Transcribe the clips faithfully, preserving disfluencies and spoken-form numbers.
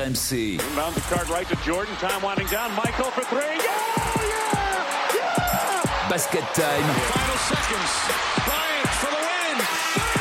M C. Inbound the card right to Jordan. Time winding down. Michael for three. Yeah! Yeah! Yeah! Basket Time. Final seconds. Bryant for the win.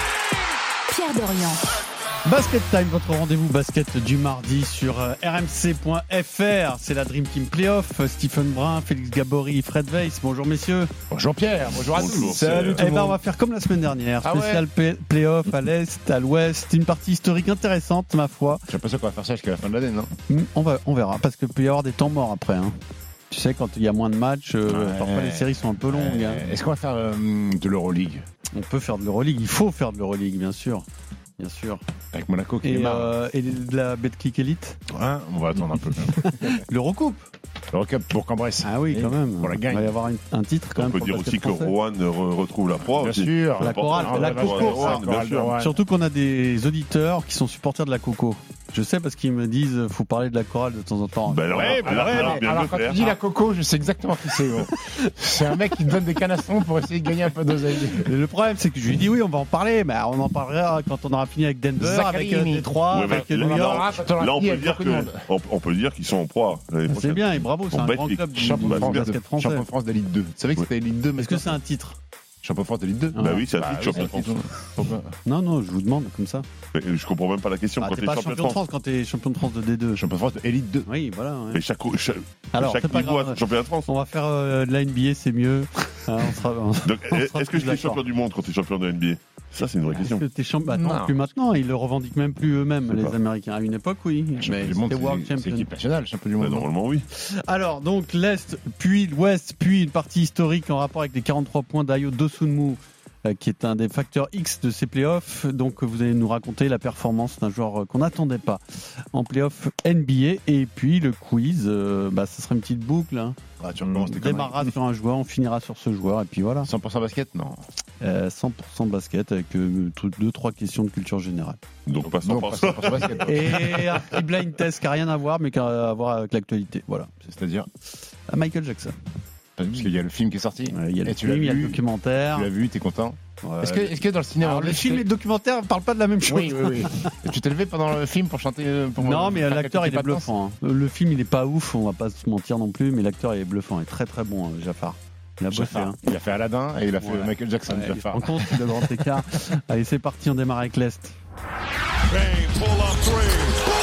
Pierre Dorian. Basket Time, votre rendez-vous basket du mardi sur R M C point F R. C'est la Dream Team Playoff. Stephen Brun, Félix Gabory, Fred Weiss. Bonjour messieurs. Bonjour Pierre, bonjour à tous. Salut tout le monde. Eh ben on va faire comme la semaine dernière. Ah Spécial ouais. Playoff à l'Est, à l'Ouest. Une partie historique intéressante, ma foi. J'ai l'impression qu'on va faire ça jusqu'à la fin de l'année, non ? On, va, on verra, parce qu'il peut y avoir des temps morts après. Hein. Tu sais, quand il y a moins de matchs, euh, ouais. parfois les séries sont un peu longues. Euh, hein. Est-ce qu'on va faire euh, de l'Euroleague ? On peut faire de l'Euroleague. Il faut faire de l'Euroleague, bien sûr. Bien sûr. Avec Monaco qui Et, démarre. euh, et de la Betclic Elite. Hein, on va attendre un peu. L'Eurocup. L'Eurocup pour Cambrai. Ah oui, quand même. Pour la gagne. Il va y avoir une, un titre quand On même. peut pour dire le aussi basket que français. Rouen re- retrouve la proie. Bien aussi. sûr. La chorale, Ah, la la Coco. chorale, Rouen, bien sûr. Rouen. Surtout qu'on a des auditeurs qui sont supporters de la Coco. Je sais parce qu'ils me disent faut parler de la chorale de temps en temps. Ben alors, Ouais, bah alors, ouais, alors, mais bien alors le quand faire. tu dis la Coco, je sais exactement qui c'est. Gros. C'est un mec qui te donne des canastrons pour essayer de gagner un peu d'oseille. Et le problème c'est que je lui dis oui on va en parler, mais on en parlera quand on aura fini avec Denver, Zachary avec euh, Mini. Détroit, Ouais, avec mais New là, York. Là, quand on aura Là, on fini peut avec dire beaucoup de monde. que on, on peut dire qu'ils sont en proie l'année C'est prochaine. bien et bravo, c'est On un bat grand les club du, Champion Bah, de France, basket de, français. champion de France de Ligue deux. Tu savais que c'était Ligue deux, mais Est-ce que c'est un titre? champion de France de Ligue deux. Bah oui, c'est un Bah titre oui, champion de c'est un France. titre. Pourquoi Non, non, je vous demande comme ça. Mais Je comprends même pas la question. Ah, Quand t'es t'es pas champion champion de France quand t'es champion de France de D deux. Champion de France de Elite deux. Oui, voilà. ouais. Mais chaque, chaque, Alors, chaque c'est pas niveau a grave. son championnat de France. On va faire euh, de la N B A, c'est mieux. Ah, on sera, on- Donc, on sera est-ce que plus je suis d'accord. champion du monde quand t'es champion de N B A? Ça, c'est une vraie Est-ce question. que t'es champion bah, non, Non. plus maintenant, ils le revendiquent même plus eux-mêmes, Je sais les pas. Américains. À une époque, oui. Champion Mais du monde, c'était World c'est- c'est Champion. l'équipe nationale, champion du Bah, monde. normalement, oui. Alors, donc, l'Est, puis l'Ouest, puis une partie historique en rapport avec les quarante-trois points d'Ayo Dosunmu, euh, qui est un des facteurs X de ces playoffs. Donc, vous allez nous raconter la performance d'un joueur euh, qu'on n'attendait pas en playoff N B A. Et puis, le quiz, euh, bah, ça sera une petite boucle. Hein. Ah, tu On recommences tes démarrera sur un joueur, on finira sur ce joueur. Et puis voilà. cent pour cent basket, non. Euh, cent pour cent basket avec euh, deux trois questions de culture générale. Donc, pas Non, cent pour pas cent. cent pour cent basket. Et un petit blind test qui n'a rien à voir, mais qui a à voir avec l'actualité. Voilà. C'est-à-dire, À Michael Jackson. parce qu'il y a le film qui est sorti. Euh, Il y a le Et tu l'as film, il y a le vu, documentaire. Tu l'as vu, t'es content. Ouais. Est-ce que, est-ce que dans le cinéma Alors, le anglais, film et tu le documentaire ne parlent pas de la même chose. Oui, oui, oui. Et tu t'es levé pendant le film pour chanter euh, pour Non, mais faire l'acteur quelques il est pas de danse bluffant. hein. Le film il est pas ouf, on va pas se mentir non plus, mais l'acteur il est bluffant, il est très très bon, hein, Jafar. Il a bossé. Jafar. Hein. Il a fait Aladdin et il a fait Ouais. Michael Jackson. Ouais, il Jafar. rend compte le grand écart. Allez, c'est parti, on démarre avec l'Est. Bang, pull up three.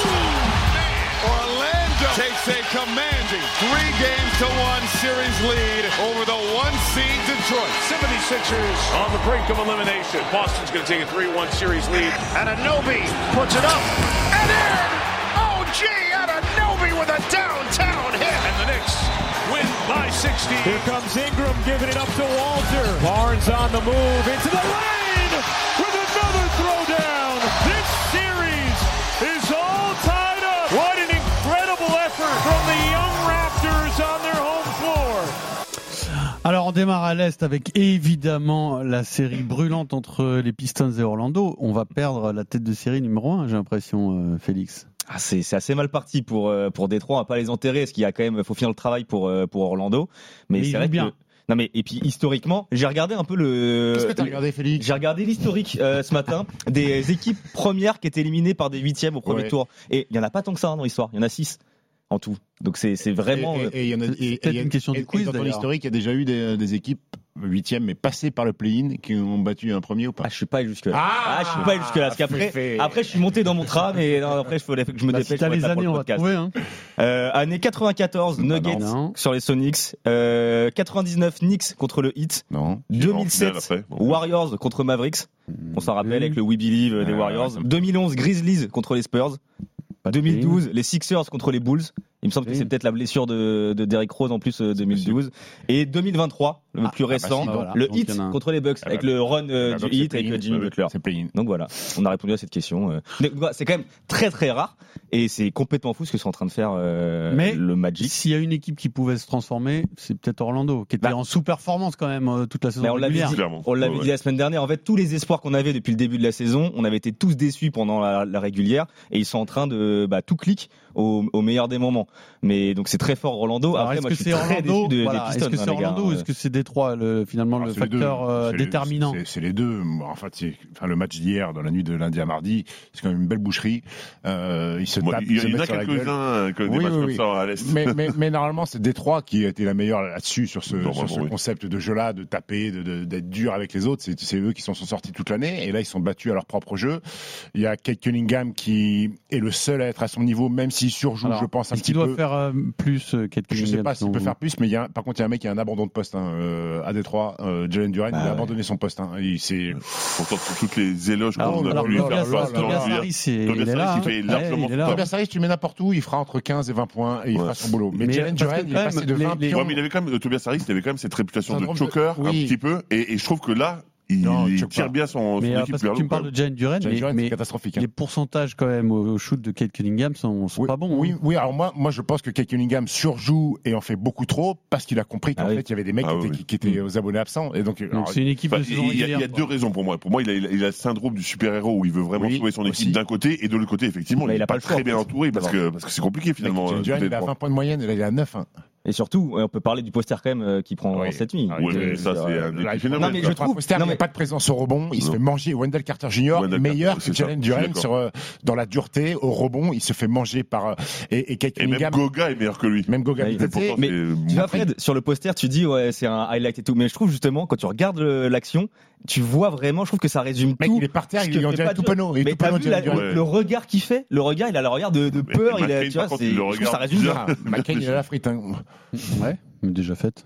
Orlando takes a commanding three games to one series lead over the one seed Detroit. seventy-sixers on the brink of elimination. Boston's going to take a three one series lead. Anunoby puts it up and in. O G Anunoby with a downtown hit. And the Knicks win by sixty. Here comes Ingram giving it up to Walter. Barnes on the move into the lane with another throwdown. This series is all tied up. What an incredible effort from the young Raptors on their home floor. Alors on démarre à l'Est avec évidemment la série brûlante entre les Pistons et Orlando. On va perdre la tête de série numéro un, j'ai l'impression, euh, Félix. Ah, c'est, c'est assez mal parti pour euh, pour Détroit. On va pas les enterrer, parce qu'il y a quand même, faut finir le travail pour euh, pour Orlando. Mais, Mais c'est ils vrai jouent bien. que non mais et puis historiquement, j'ai regardé un peu le. Qu'est-ce que t'as regardé, Félix? J'ai regardé l'historique euh, ce matin des équipes premières qui étaient éliminées par des huitièmes au premier Ouais. tour. Et il y en a pas tant que ça hein, dans l'histoire. Il y en a six en tout. Donc c'est c'est vraiment. Et- euh, et- et il y en a- C'est et- et peut-être il y a- une question et- du quiz, et dans ton d'ailleurs. historique, il y a déjà eu des, des équipes huitièmes, mais passées par le play-in, qui ont battu un premier ou pas? Ah, je suis pas allé jusque là. Ah, je suis pas allé jusque là. Parce qu'après, fait. après, je suis monté dans mon tram et non, après, il fallait que je me Bah, dépêche. si t'as pour les être là pour années, le on va podcast. trouver. Hein. Euh, année quatre-vingt-quatorze, Nuggets non. sur les Sonics. Euh, quatre-vingt-dix-neuf, Knicks contre le Heat. Non. deux En mille finale sept, après, bon. Warriors contre Mavericks. On s'en rappelle avec le We Believe euh, des Ouais, Warriors. ouais, deux mille onze, Grizzlies contre les Spurs. Pas de deux mille douze, les Sixers contre les Bulls. Il me semble que Oui. c'est peut-être la blessure de, de Derrick Rose en plus euh, deux mille douze. Et deux mille vingt-trois, le Ah, plus ah bah récent, si, voilà. le Donc, Heat il y en a un. contre les Bucks Ah avec bah, le run euh, Ah, du donc c'est Heat avec play-in. euh, Jimmy Ouais, Butler. C'est play-in. Donc voilà, on a répondu à cette question. euh. Mais, voilà, c'est quand même très très rare et c'est complètement fou ce que sont en train de faire euh, Mais le Magic. S'il y a une équipe qui pouvait se transformer, c'est peut-être Orlando, qui était Bah. en sous-performance quand même euh, toute la saison Mais on l'avait régulière. dit, Clairement. on l'avait Ouais, dit la semaine dernière. En fait, tous les espoirs qu'on avait depuis le début de la saison, on avait été tous déçus pendant la, la régulière, et ils sont en train de bah, tout clic au, au meilleur des moments. Mais donc c'est très fort Orlando. Alors, Après, est-ce moi, que je suis c'est très Orlando déçu de, voilà, des Pistons. Est-ce que c'est hein, les gars. Orlando ou est-ce que c'est Détroit, le, finalement, Ah, le c'est les deux. facteur euh, C'est les- déterminant? c'est- C'est les deux. En fait, c'est, enfin, le match d'hier, dans la nuit de lundi à mardi, c'est quand même une belle boucherie. Euh, ils se Moi, tape, il y, se il y en met a sur la gueule. quelques-uns, que des Oui, matchs oui, comme oui. ça à l'Est. Mais, mais, mais normalement, c'est Détroit qui a été la meilleure là-dessus, sur ce, Normalement, sur ce oui. concept de jeu-là, de taper, de, de, d'être dur avec les autres. C'est, c'est eux qui s'en sont sortis toute l'année. Et là, ils sont battus à leur propre jeu. Il y a Kate Cunningham qui est le seul à être à son niveau, même s'il surjoue, Alors, je pense, un est-ce petit qu'il doit peu. faire euh, plus euh, Kate Je sais Cunningham, pas s'il selon peut vous faire plus, mais il y a, par contre, il y a un mec qui a un abandon de poste hein, euh, à Détroit. Euh, Jalen Duren, Ah il a ouais. abandonné son poste. Hein. Il, c'est... Pourtant, pour toutes les éloges Alors, qu'on a alors, pu lui là, faire là, Tobias, là, face là, Tobias là, Harris, il Tobias est là. Harris, il hein. fait largement Ouais, il est là. top. Tobias Harris, tu mets n'importe où, il fera entre quinze et vingt points et il Ouais. fera son boulot. Mais, Mais Jalen parce que Duren, il est quand passé même, de les- vingt les- pions. Ouais, mais il avait quand même, Tobias Harris, il avait quand même cette réputation de Syndrome de- choker, un oui. petit peu. Et, et je trouve que là, il, Non, il choke tire pas. bien son, son Mais euh, équipe parce que vers tu le me parles de Jalen Duren, Jalen mais, Duren, mais c'est catastrophique. hein. les pourcentages quand même au au shoot de Kate Cunningham sont, sont Oui, pas bons. oui, hein. oui, alors moi, moi je pense que Kate Cunningham surjoue et en fait beaucoup trop parce qu'il a compris qu'en Ah oui. fait il y avait des mecs Ah qui, oui, étaient, oui. qui étaient aux abonnés absents. Et donc, Donc alors, c'est une équipe Enfin, de saison il y a, il y régulière. a deux raisons pour moi. Pour moi, il a, il a le syndrome du super-héros où il veut vraiment Oui, sauver son équipe aussi. d'un côté et de l'autre côté, effectivement, Mais il il n'est a pas, pas le choix, très en bien fait. entouré parce que parce que c'est compliqué finalement. Jalen euh, Duren, il a Détroit. vingt points de moyenne et là il a neuf. Hein. Et surtout, ouais, on peut parler du poster quand même euh, qui prend Oui. cette nuit. Ah, Ouais, il- mais ça, c'est un Là, des il faut- Non, mais je trouve- Poster, non, il n'y mais- a pas de présence au rebond. Il se Non. fait manger. Wendell Carter Junior Wendell meilleur Carter, que c'est ça, Jalen je suis Duren d'accord. sur, euh, dans la dureté, au rebond. Il se fait manger par. euh, Et, et Kate Et même Cunningham, Goga est meilleur que lui. même Goga Ouais, Bitadze, Pourtant, Mais c'est- Tu vois, Fred, sur le poster, tu dis ouais, c'est un highlight et tout, mais je trouve justement quand tu regardes le- l'action, tu vois vraiment, je trouve que ça résume mec, tout. il est par terre, Ce il que est en fait dirait pas tout Dieu. penaud. Il est Mais tout t'as penaud, vu la- Jalen Duren. Ouais. le regard qu'il fait, le regard, il a le regard de, de Mais- peur. mais Il a, McCain, tu vois, par contre, c'est, il le je trouve que ça regarde résume bien. bien. Ah, McCain, il est à la frite. Hein. Ouais, mais déjà faite.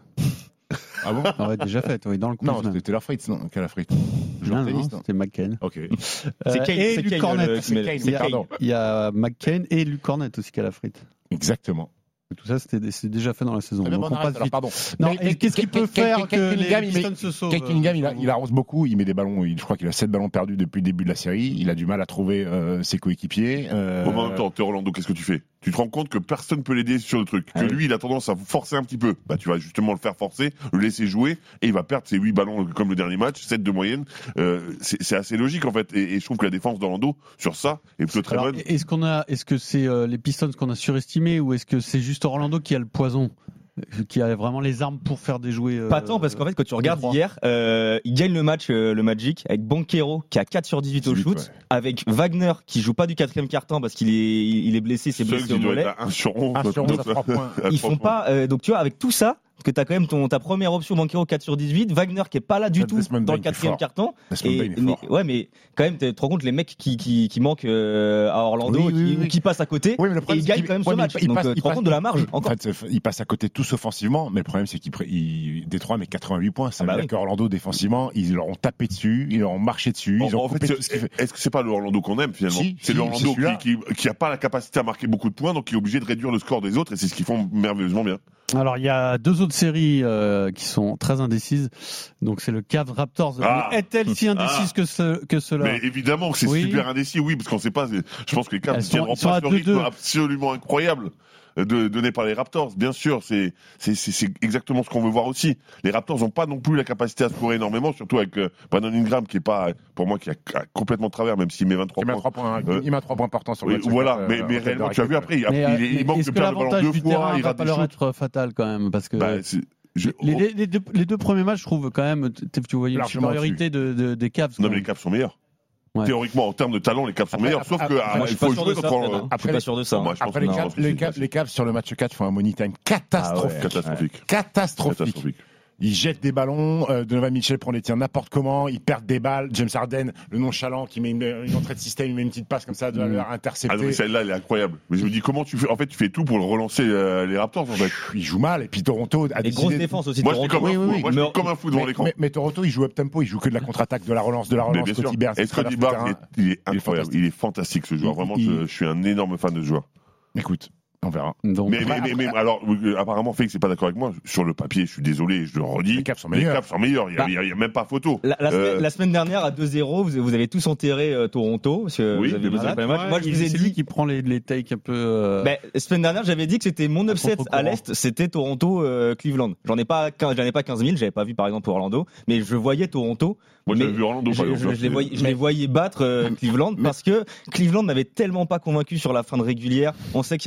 Ah bon Ah ouais, déjà faite, oui, dans le quiz. Non, même. c'était Taylor Fritz, non, qu'à la frite. Non, Joueur de non, tennis, non. c'était McCain. Ok. C'est Euh, Kane, et c'est Luc Kane, Cornet. le- qui met- Kane, Il y, a, pardon. il y a McCain et Luc Cornet aussi qui a la frite. Exactement. Tout ça, c'était c'est déjà fait dans la saison. Très bien, Donc bon, on on arrête, passe alors, vite. pardon. Non, Mais- et qu'est-ce qu'il peut Kate- faire Kate- que Kate les Cunningham, il met- Pistons se sauvent Kate Cunningham, il, a- il arrose beaucoup, il met des ballons. Il, je crois qu'il a sept ballons perdus depuis le début de la série. Il a du mal à trouver euh, ses coéquipiers. Euh, En même temps, t'es Orlando, qu'est-ce que tu fais? Tu te rends compte que personne peut l'aider sur le truc. Ah Que oui. lui, il a tendance à forcer un petit peu. Bah, tu vas justement le faire forcer, le laisser jouer, et il va perdre ses huit ballons comme le dernier match, sept de moyenne. Euh, c'est c'est assez logique, en fait. Et, et je trouve que la défense d'Orlando, sur ça, est plutôt très Alors, bonne. est-ce qu'on a, est-ce que c'est euh, les Pistons qu'on a surestimés ou est-ce que c'est juste Orlando qui a le poison, qui a vraiment les armes pour faire des jouets euh, Pas tant, parce qu'en fait, quand tu regardes Détroit. hier, euh, il gagne le match, euh, le Magic, avec Banchero qui a quatre sur dix-huit au dix-huit, shoot, ouais. avec Wagner qui joue pas du quatrième quart-temps parce qu'il est, il est blessé, il s'est Suggs, blessé au il doit mollet. être à un sur onze. Un sur onze à trois points. À Ils trois font points. pas, euh, donc tu vois, avec tout ça, que t'as quand même ton, ta première option Banchero quatre sur dix-huit, Wagner qui est pas là du tout Desmond dans Bain le qui est quatrième fort. carton. Desmond Et, Bain est mais- fort. ouais, mais quand même, tu te rends compte les mecs qui, qui, qui manquent euh, à Orlando, Oui, oui, qui, oui, ou oui. qui passent à côté, Oui, mais le et problème, ils c'est gagnent qu'il- quand même ouais, ce mais match. il Donc passe- euh, il tu te rends passe- compte de la marge En encore. fait, c'est- ils passent à côté tous offensivement, mais le problème c'est qu'ils pré- ils- Détroit met quatre-vingt-huit points. Ça Ah bah veut oui. dire qu'Orlando défensivement, ils leur ont tapé dessus, ils leur ont marché dessus, ils En, ont en coupé fait, tout ce qu'il c'est- fait. est-ce que c'est pas le Orlando qu'on aime finalement? Si, C'est si, le Orlando c'est celui-là. qui, qui, qui a pas la capacité à marquer beaucoup de points, donc qui est obligé de réduire le score des autres, et c'est ce qu'ils font merveilleusement bien. Alors il y a deux autres séries euh, qui sont très indécises. Donc c'est le Cavs Raptors. Ah. Mais est-elle si indécise Ah. que, ce, que cela Mais évidemment que c'est Oui. super indécis, oui, parce qu'on sait pas. c'est- Je pense que les Cavs Elles ne sont- tiendront ils sont pas à ce deux rythme deux. absolument incroyable de, donné par les Raptors. Bien sûr, c'est c'est c'est c'est exactement ce qu'on veut voir aussi. Les Raptors n'ont pas non plus la capacité à scorer énormément, surtout avec euh, Brandon Ingram qui est pas, pour moi, qui a, a complètement de travers, même s'il met vingt-trois Il met points. trois points, Euh, il met trois points partants sur le Oui, match. voilà, euh, mais, en mais tête de réellement, tu as vu raquette. après, il, Mais, il, euh, est- il manque est-ce de que perdre le ballon l'avantage deux du fois, terrain il va rate pas des leur shoots. être fatal quand même parce que Bah, c'est- je- les, les- les deux, les deux premiers matchs, je trouve quand même, t- tu voyais une Largement supériorité de, de- des Cavs. Non, quand mais les même. Cavs sont meilleurs. Ouais. Théoriquement, en termes de talent, les Cavs sont Après, meilleurs. Sauf après, que après, ah, Moi, je il suis pas faut sûr jouer de ça, contre. Fred, hein. euh, Je suis Après, pas sûr de ça. moi, hein. je pense Après, que les non, Cavs, c'est- les Cavs, les Cavs sur le match quatre font un money time catastrophique. Ah ouais. Catastrophique. Catastrophique. Catastrophique. Ils jettent des ballons, euh, Donovan Mitchell prend les tirs n'importe comment, ils perdent des balles, James Harden, le nonchalant qui met une, une entrée de système, il met une petite passe comme ça, de leur Ah non, intercepter. mais celle-là, elle est incroyable. Mais je me dis, comment tu fais? En fait, tu fais tout pour le relancer euh, les Raptors, en fait. Il joue mal, et puis Toronto a Et décidé... grosse défense aussi. Moi, je suis Toronto. comme un Oui, fou. oui, Moi, je suis mais- comme un fou devant mais, l'écran. mais, mais Toronto, il joue up tempo, il joue que de la contre-attaque, de la relance, de la Mais relance, bien sûr. Scotty Barnes. Et qui Scotty traverse le Barnes, terrain. il est, il est Il est incroyable. fantastique. Il est fantastique, ce joueur. Il- Vraiment, il- je, je suis un énorme fan de ce joueur. Écoute, on verra. Donc, Mais, mais, après- mais, mais alors, euh, apparemment, Félix n'est pas d'accord avec moi. Sur le papier, je suis désolé, je le redis. Les Cavs sont Les meilleurs. Cavs sont meilleurs. Il n'y a, Bah, il y a- il y a même pas photo. La, la, Euh, semaine, la semaine dernière, à deux zéro, vous, vous avez tous enterré euh, Toronto. Parce que Oui, vous avez mais vu voilà, le match. Ouais, Moi, je vous ai c'est lui dit. qui prend les, les takes un peu. euh, Ben, la semaine dernière, j'avais dit que c'était mon upset contre-courant. à l'Est, c'était Toronto-Cleveland. J'en ai pas, quinze j'en ai pas quinze mille, j'avais pas vu par exemple Orlando, mais je voyais Toronto. Moi, mais j'avais vu Orlando, je, par je- exemple. je les voyais, je les voyais battre euh, Cleveland parce que Cleveland n'avait tellement pas convaincu sur la fin de régulière. On sait qu'il y a des chokers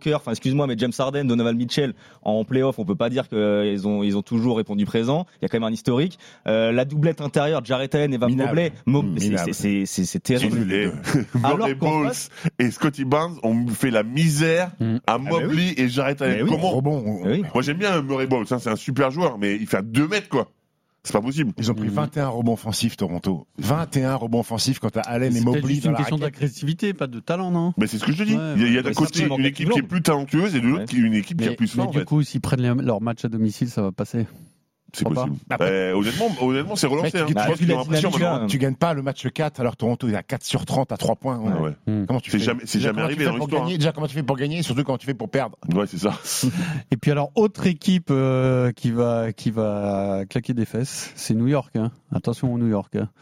Joker. Enfin, excuse-moi, mais James Harden, Donovan Mitchell en playoff, on peut pas dire qu'ils ont ils ont toujours répondu présent. Il y a quand même un historique. Euh, la doublette intérieure, Jarrett Allen et Evan Mobley, Mo- c'est, c'est, c'est, c'est, c'est terrible. Alors Bowles face... et Scottie Barnes ont fait la misère mmh. à Mobley ah oui. et Jarrett Allen. Oui. Comment rebond oui. Moi j'aime bien Murray Bowles, hein, c'est un super joueur, mais il fait à deux mètres quoi. C'est pas possible. Ils ont pris vingt et un rebonds offensifs, Toronto. vingt et un rebonds offensifs quand t'as Allen et Mobley. C'est juste une question d'agressivité, pas de talent, non? Mais c'est ce que je te dis. Ouais, il y a, il y a d'un côté une équipe qui est plus talentueuse et de l'autre ouais. qui est une équipe mais, qui est plus forte. Mais du coup, s'ils prennent les, leur match à domicile, ça va passer. C'est possible. Euh, honnêtement, honnêtement, c'est relancé. Hein. Bah, tu, tu, tu gagnes pas le match quatre, alors Toronto est à quatre sur trente à trois points. Ouais. Ouais. Mmh. Comment tu c'est fais jamais, c'est jamais arrivé dans l'histoire. Hein. Déjà, comment tu fais pour gagner, surtout comment tu fais pour perdre. Ouais, c'est ça. Et puis alors, autre équipe euh, qui va qui va claquer des fesses, c'est New York. Hein. Attention au New York. Hein.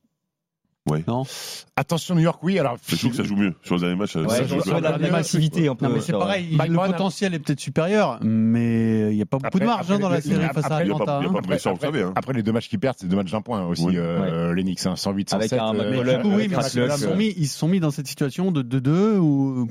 Ouais. Non. Attention New York, oui. Alors, c'est sûr que ça joue mieux sur les derniers matchs. Ouais, ça joue joue la, la massivité un peu. Non, mais c'est pareil. Le Brown potentiel a... est peut-être supérieur, mais il n'y a pas beaucoup après, de marge hein, dans la série face à Atlanta. Il n'y a pas de pression, vous savez. Après les deux matchs qu'ils perdent, c'est deux matchs d'un point aussi. Oui. Euh, ouais. Les Knicks, hein, cent huit cent sept. Avec un euh, oui, mais ils se sont mis, ils se sont mis dans cette situation de deux deux ou.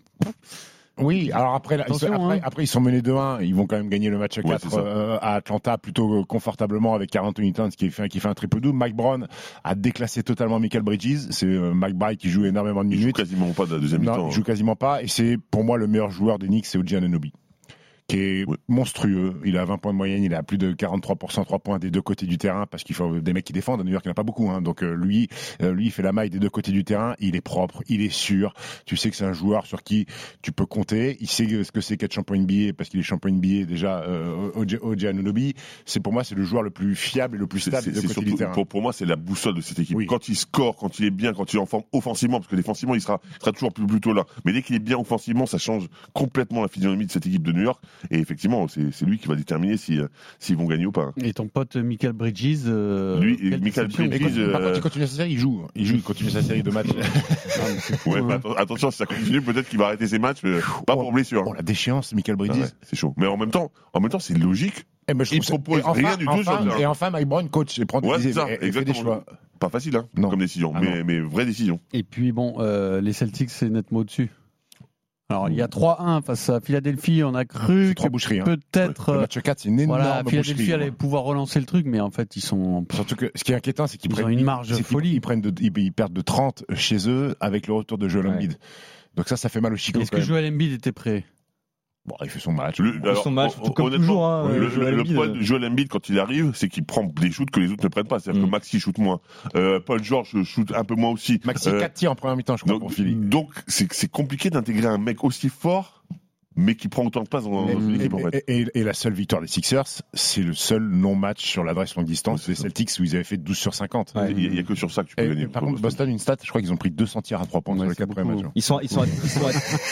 Oui, alors après, ils sont, après, hein. après, ils sont menés deux un, ils vont quand même gagner le match à quatre ouais, euh, à Atlanta plutôt confortablement avec quarante Towns qui fait, qui fait un triple double. Mike Brown a déclassé totalement Michael Bridges. C'est euh, Mike Brown qui joue énormément de minutes. Il joue quasiment pas de la deuxième mi-temps. Non, il joue quasiment pas. Et c'est pour moi le meilleur joueur des Knicks, c'est O G Anunoby, qui est oui. monstrueux. Il a vingt points de moyenne, il a plus de quarante-trois pour cent trois points des deux côtés du terrain parce qu'il faut des mecs qui défendent. À New York, il n'y en a pas beaucoup. Hein. Donc euh, lui, euh, lui, il fait la maille des deux côtés du terrain. Il est propre, il est sûr. Tu sais que c'est un joueur sur qui tu peux compter. Il sait ce que c'est qu'être champion N B A parce qu'il est champion N B A déjà. Euh, O G Anunoby, c'est pour moi c'est le joueur le plus fiable et le plus stable c'est, des deux côtés surtout, du terrain. Pour, pour moi, c'est la boussole de cette équipe. Oui. Quand il score, quand il est bien, quand il est en forme offensivement, parce que défensivement, il sera, il sera toujours plus plutôt là. Mais dès qu'il est bien offensivement, ça change complètement la physionomie de cette équipe de New York. Et effectivement, C'est, c'est lui qui va déterminer si, euh, s'ils vont gagner ou pas. Et ton pote Michael Bridges euh, Lui, Michael Bridges. Euh... Par contre, il continue sa série, il joue. Il joue, il continue sa série de matchs. non, ouais, hein. Attention, si ça continue, peut-être qu'il va arrêter ses matchs, euh, pas oh, pour blessure. Oh, la déchéance, Michael Bridges. Ah ouais, c'est chaud. Mais en même temps, en même temps, c'est logique. Et ben, je il propose enfin, rien du tout. Enfin, et enfin, Mike Brown coach et prend ouais, des, ça, et, et fait des choix. Pas facile, hein, non. comme décision, ah, mais, mais vraie décision. Et puis bon, euh, les Celtics, c'est nettement au-dessus. Alors, il y a trois un face à Philadelphie. On a cru que boucheries, hein. peut-être. Ouais. Le match quatre, c'est une énorme voilà, Philadelphie boucherie, allait pouvoir relancer le truc, mais en fait, ils sont. Surtout que ce qui est inquiétant, c'est qu'ils ils prennent ont une marge de folie. Ils, ils, prennent de, ils, ils perdent de trente chez eux avec le retour de Joel Embiid. Ouais. Donc ça, ça fait mal au Chico. Est-ce que Joel Embiid était prêt? Bon, il fait son match. Le, alors, son match, on, comme toujours. Hein, le, le, le problème de Joel Embiid quand il arrive, c'est qu'il prend des shoots que les autres ne prennent pas. C'est-à-dire mm. que Maxi shoot moins, euh, Paul George shoot un peu moins aussi. Maxi euh, quatre tirs en première mi-temps, je crois. Donc, pour Philly. donc c'est, c'est compliqué d'intégrer un mec aussi fort, mais qui prend autant de place dans, dans une équipe en fait. Et, et, et la seule victoire des Sixers, c'est le seul non-match sur l'adresse longue distance des Celtics où ils avaient fait douze sur cinquante. Ouais. Il n'y a, a que sur ça que tu peux et, gagner. Par contre, Boston, une stat, je crois qu'ils ont pris deux cents tirs à trois points ouais, sur les quatre premiers matchs. Ils sont, ils sont, à, ils sont à...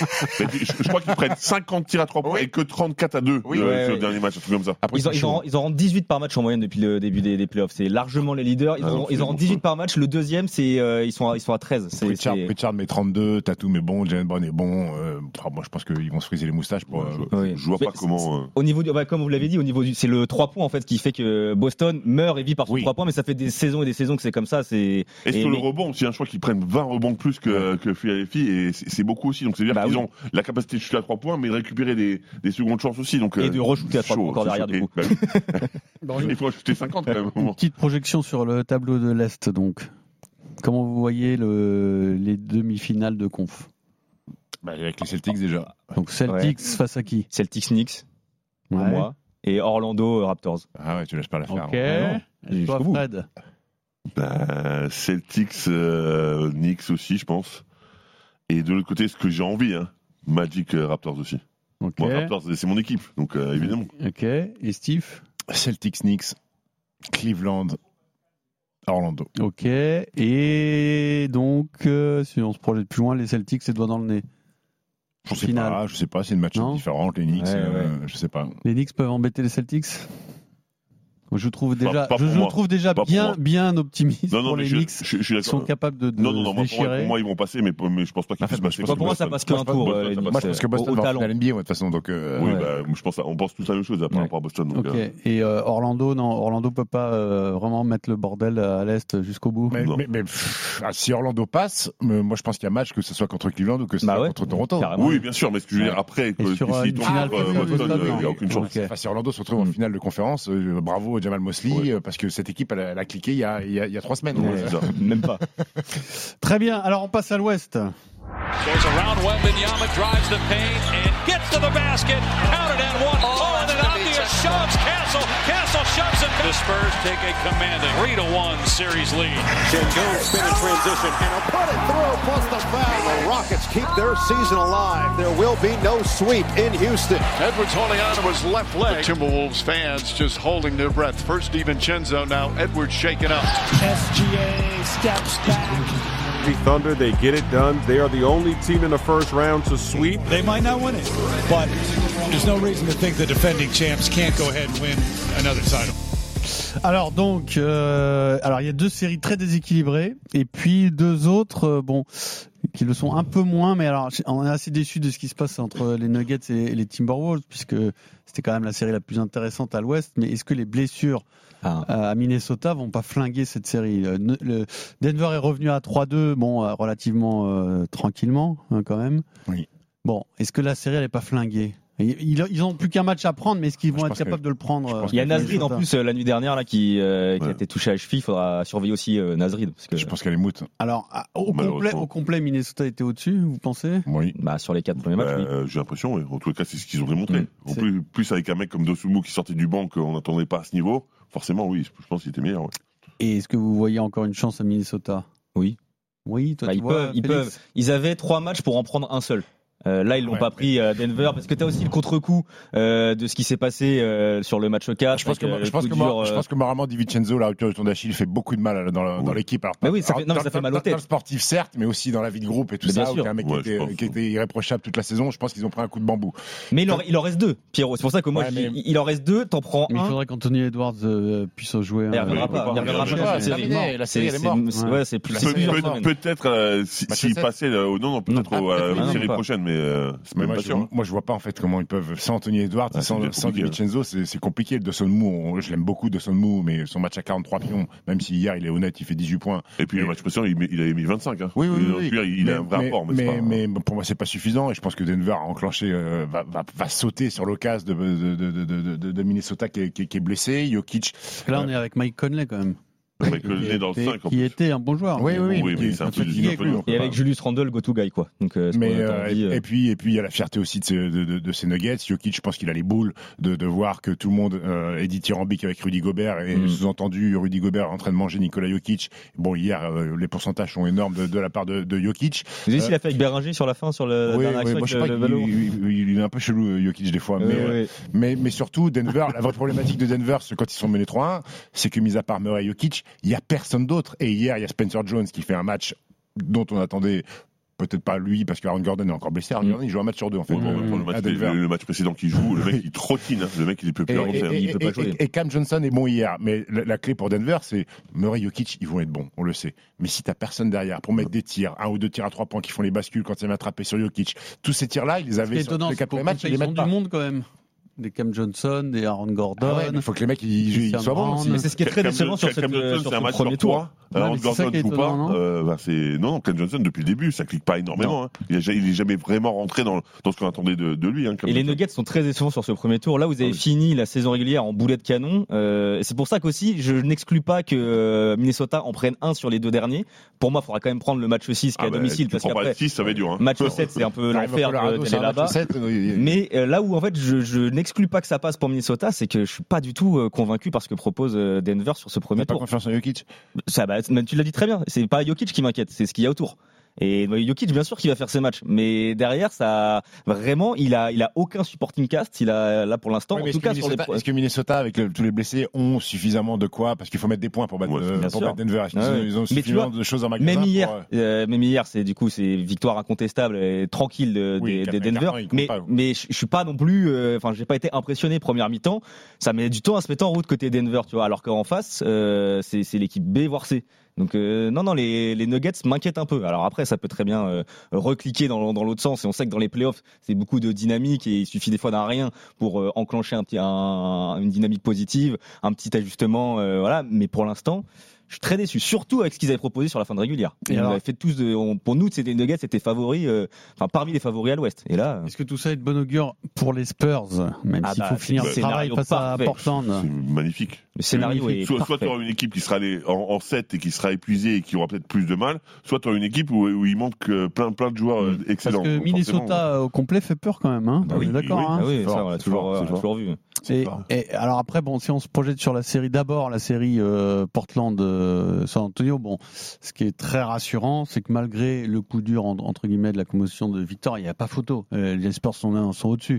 je, je crois qu'ils prennent cinquante tirs à trois points oui. et que trente-quatre à deux oui, euh, ouais, sur le dernier match, un truc comme ça. Après, ils, ils, en, ils en rendent dix-huit par match en moyenne depuis le début des, des playoffs. C'est largement les leaders. Ils, ah, ont, ils en rendent dix-huit par match. Le deuxième, c'est euh, ils sont à, ils sont à treize. C'est, Richard, c'est... Richard met trente-deux, Tatum est bon, Jalen Brown est bon. Euh, moi, je pense qu'ils vont se friser les moustaches pour. Oui. Je vois pas mais comment. Euh... Au niveau du, bah, comme vous l'avez dit, au niveau du, c'est le trois points en fait qui fait que Boston meurt et vit par son oui. trois points, mais ça fait des saisons et des saisons que c'est comme ça. C'est. Et, et sur mais... le rebond, c'est un choix qu'ils prennent vingt rebonds de plus que ouais. que Philadelphie et c'est, c'est beaucoup aussi. Donc c'est à dire bah, qu'ils oui. ont la capacité de shooter à trois points, mais de récupérer des, des secondes chances aussi. Donc et euh, de re-shooter à trois points encore derrière du coup. Bah, bon, il faut shooter cinquante quand même. Une petite projection sur le tableau de l'Est donc. Comment vous voyez le, les demi-finales de conf? Bah, avec les Celtics déjà. Donc Celtics ouais. face à qui? Celtics Knicks pour ouais. moi et Orlando Raptors. Ah ouais, tu laisses pas la faire. Ok. Hein. Et toi, Fred? Bah, Celtics, euh, Knicks aussi, je pense. Et de l'autre côté, ce que j'ai envie, hein, Magic euh, Raptors aussi. Ok. Bon, Raptors, c'est mon équipe, donc euh, évidemment. Ok. Et Steve? Celtics, Knicks, Cleveland, Orlando. Ok. Et donc, euh, si on se projette plus loin, les Celtics, c'est doigt dans le nez. Je sais finale. pas, je sais pas, c'est une match différente, les Knicks, ouais, euh, ouais. je sais pas. Les Knicks peuvent embêter les Celtics? Je trouve déjà, pas, pas je, je trouve déjà pas bien, bien optimiste non, non, pour les je, Knicks. Je, je, je ils sont capables de, de non, non, non, se moi, déchirer. pour, moi, pour moi, ils vont passer, mais, mais je pense pas qu'ils puissent passer. Pour moi, ça passe qu'un tour. Moi, je pense que Boston va en finale N B A, de toute façon. Donc, euh, oui, ouais. bah, je pense, on pense tous la même chose par rapport à Boston. Donc, ok. euh... Et euh, Orlando, non, Orlando peut pas euh, vraiment mettre le bordel à l'est jusqu'au bout. Mais, mais, mais pff, si Orlando passe, euh, moi je pense qu'il y a match que ce soit contre Cleveland ou que ce bah soit ouais, contre Toronto. Carrément. Oui, bien sûr, mais ce que je veux dire après, que sur, s'ils une tombent finale contre contre Boston, Boston, il n'y a aucune chance. Ok. Enfin, si Orlando se retrouve en finale de conférence, euh, bravo Jamal Mosley, Ouais. euh, parce que cette équipe elle, a- elle a cliqué il y a, il y a, il y a trois semaines. Ouais, Euh, c'est ça. Même pas. Très bien. Alors on passe à l'ouest. Goes around Wembanyama, drives the paint, and gets to the basket. Counted and one. Oh, oh and then obvious shoves Castle. Castle shoves it. The Spurs take a commanding three to one series lead. Sengun spin in transition, and he'll put it through, plus the foul. The Rockets keep their season alive. There will be no sweep in Houston. Edwards holding on to his left leg. The Timberwolves fans just holding their breath. First DiVincenzo, now Edwards shaken up. S G A steps back. Thunder, they get it done. They are the only team in the first round to sweep. They might not win it, but there's no reason to think the defending champs can't go ahead and win another title. Alors donc, euh, alors il y a deux séries très déséquilibrées et puis deux autres, euh, bon, qui le sont un peu moins. Mais alors, on est assez déçu de ce qui se passe entre les Nuggets et les Timberwolves puisque c'était quand même la série la plus intéressante à l'Ouest. Mais est-ce que les blessures ah. à Minnesota vont pas flinguer cette série? Le, le Denver est revenu à trois deux, bon, euh, relativement euh, tranquillement hein, quand même. Oui. Bon, est-ce que la série elle est pas flinguée? Ils, ils ont plus qu'un match à prendre, mais est-ce qu'ils vont je être capables que, de le prendre? Il y a Nasrid en plus euh, la nuit dernière là qui, euh, qui ouais. a été touché à la cheville. Il faudra surveiller aussi euh, Nasrid parce que Je pense qu'elle est moute. Alors au complet, au complet, Minnesota était au-dessus, vous pensez? Oui. Bah sur les quatre premiers matchs. Bah, Oui. euh, j'ai l'impression, oui. En tout cas, c'est ce qu'ils ont démontré. Mmh, en plus, plus avec un mec comme Dosunmu qui sortait du banc qu'on n'attendait pas à ce niveau, forcément, oui, je pense qu'il était meilleur. Ouais. Et est-ce que vous voyez encore une chance à Minnesota? Oui. Oui, toi Bah, tu ils vois, peuvent, ils peuvent. Ils avaient trois matchs pour en prendre un seul. Euh, là, ils l'ont ouais, pas pris à Denver parce que tu as aussi le contre-coup euh, de ce qui s'est passé euh, sur le match quatre. Je pense que, euh, je pense que, dur, je pense que moralement DiVincenzo, la rupture de ton d'Achille, fait beaucoup de mal dans, le, oui. dans l'équipe. Alors, mais oui, ça fait, non, dans, mais ça fait mal au tête. Dans le sportif, certes, mais aussi dans la vie de groupe et tout mais ça. bien sûr. Où un mec Ouais, qui, était, pense, qui était irréprochable toute la saison. Je pense qu'ils ont pris un coup de bambou. Mais il en, il en reste deux, Pierrot. C'est pour ça que moi, Ouais, je mais... dis, il en reste deux, t'en prends mais un. il faudrait qu'Anthony Edwards euh, puisse jouer. Il reviendra euh, pas. Il reviendra pas il dans la c'est série. terminé, la série, elle est morte. C'est, ouais, c'est plus, La c'est série, plusieurs elle est morte. semaines. Peut-être euh, si- Match s'ils sept. passaient, euh, non, non, peut-être Non, au- à peut-être la pas. série Non, prochaine, mais euh, c'est Mais même moi, pas je, sûr. hein. moi, je vois pas en fait comment ils peuvent, sans Anthony Edwards, Ah, sans, c'est sans compliqué, DiVincenzo, c'est, c'est compliqué. De Son Mou, je l'aime beaucoup de Son Mou, mais son match à quarante-trois pions, même si hier il est honnête, il fait dix-huit points. Et puis mais... le match précédent, il, met- il avait mis vingt-cinq. Hein. Oui, oui, il, oui. il, il mais, a un vrai mais, rapport, mais, mais, c'est pas... mais pour moi, c'est pas suffisant. Et je pense que Denver a enclenché, euh, va, va, va sauter sur l'occasion de, de, de, de, de, de Minnesota qui est, qui, est, qui est blessé. Jokic. Parce que là, on est avec Mike Conley quand même. Avec le qui nez dans le était- cinq, en qui plus. était un bon joueur. Oui, oui, oui. Oui, mais c'est un peu fatigué, un peu quoi. dur. Et avec Julius Randle, go to guy, quoi. Donc, euh, c'est Mais pour notre euh, envie, euh. et puis et puis il y a la fierté aussi de, ces, de, de, de ces Nuggets. Jokic, je pense qu'il a les boules de, de voir que tout le monde euh, est dithyrambique avec Rudy Gobert et Mm. sous-entendu Rudy Gobert est en train de manger Nikola Jokic. Bon, hier euh, les pourcentages sont énormes de, de la part de, de Jokic. Vous avez vu ce Euh, qu'il a fait avec Bérenger sur la fin, sur le oui, dernier oui, action moi, je sais avec pas, le, le il, ballon. il, il est un peu chelou euh, Jokic des fois, mais, Ouais, euh, ouais. mais mais surtout Denver, la vraie problématique de Denver, c'est quand ils sont menés trois un, c'est que mis à part Murray et Jokic, il y a personne d'autre. Et hier, il y a Spencer Jones qui fait un match dont on attendait peut-être pas lui parce qu'Aaron Gordon est encore blessé. Aaron Mm. Gordon, il joue un match sur deux en fait. Ouais, euh, pour le, match, à Denver. le, le match précédent qu'il joue, le mec il trottine, hein. Le mec il peut plus Et, rien faire. et- il peut pas et- jouer. et- et Cam Johnson est bon hier, mais la, la clé pour Denver, c'est Murray, Jokic, ils vont être bons, on le sait. Mais si t'as personne derrière pour mettre des tirs, un ou deux tirs à trois points qui font les bascules quand il est attrapé sur Jokic, tous ces tirs-là, ils les Ce qui avaient est sur étonnant, les c'est quatre qu'au premiers matchs, ils complet, les ils ont mettent du pas. monde quand même. Des Cam Johnson, des Aaron Gordon. Ah ouais, mais il faut que les mecs ils, ils Christian soient bons Brown. aussi. Mais c'est ce qui est très Cam décevant sur, Johnson, cette, Cam Johnson, sur c'est un ce match premier sur tour. trois. Ouais, Alors, mais c'est ça Gordon qui est joue pas. étonnant, non Euh, bah, c'est non, non, Cam Johnson depuis le début, ça clique pas énormément. Hein. Il, est, il est jamais vraiment rentré dans, dans ce qu'on attendait de, de lui. Hein, Cam Et les Johnson. Nuggets sont très décevants sur ce premier tour. Là, vous avez Ah oui. fini la saison régulière en boulet de canon. Euh, et c'est pour ça qu'aussi, je n'exclus pas que euh, Minnesota en prenne un sur les deux derniers. Pour moi, il faudra quand même prendre le match six qui est Ah à bah, domicile. tu Parce prends pas qu'après, le six, ça va être dur. Hein. match sept, c'est un peu T'arrives au l'enfer Colorado, de- c'est d'aller un match là-bas. sept, euh, Mais euh, là où en fait je, je n'exclus pas que ça passe pour Minnesota, c'est que je suis pas du tout euh, convaincu par ce que propose euh, Denver sur ce premier T'as pas tour. confiance en Jokic? Ça, bah, mais tu l'as dit très bien. C'est pas Jokic qui m'inquiète, c'est ce qu'il y a autour. Et Jokic, bien sûr qu'il va faire ses matchs, mais derrière, ça, vraiment, il a, il a aucun supporting cast. Il a là pour l'instant. Oui, en tout cas, Minnesota, sur les... est-ce que Minnesota, avec le, tous les blessés, ont suffisamment de quoi? Parce qu'il faut mettre des points pour battre, ouais, euh, pour battre Denver. Ils, ouais, ont, ouais. ils ont mais suffisamment vois, de choses en magasin. Même hier, pour, euh... euh, même hier, c'est du coup, c'est victoire incontestable et tranquille de, oui, de, de Denver. Carton, mais, pas, mais je, je suis pas non plus, enfin, euh, j'ai pas été impressionné première mi-temps. Ça met du temps à se mettre en route côté Denver, tu vois. Alors qu'en face, euh, c'est, c'est l'équipe B voire C. Donc euh, non non les, les Nuggets m'inquiètent un peu. Alors après ça peut très bien euh, recliquer dans, dans l'autre sens et on sait que dans les playoffs c'est beaucoup de dynamique et il suffit des fois d'un rien pour euh, enclencher un petit un, une dynamique positive, un petit ajustement euh, voilà. Mais pour l'instant je suis très déçu, surtout avec ce qu'ils avaient proposé sur la fin de régulière. Et on avait fait tous de, on, pour nous, c'était les Nuggets, c'était favoris, euh, enfin parmi les favoris à l'Ouest. Et là, est-ce que tout ça est de bon augure pour les Spurs, même ah s'il bah, faut finir le travail face parfait. à Portland? C'est magnifique. Le scénario est soit, soit tu auras une équipe qui sera allée en, en sept et qui sera épuisée et qui aura peut-être plus de mal, soit tu auras une équipe où, où il manque plein, plein de joueurs mmh. excellents. Parce que Minnesota au complet fait peur quand même, hein. Bah oui, d'accord. Oui, hein. Ah oui, ça, on l'a toujours, on l'a toujours vu. Et, et alors après, bon, si on se projette sur la série, d'abord la série euh, Portland euh, San Antonio, bon, ce qui est très rassurant, c'est que malgré le coup dur entre guillemets de la commotion de Victor, il n'y a pas photo. Euh, les Spurs sont, sont au-dessus.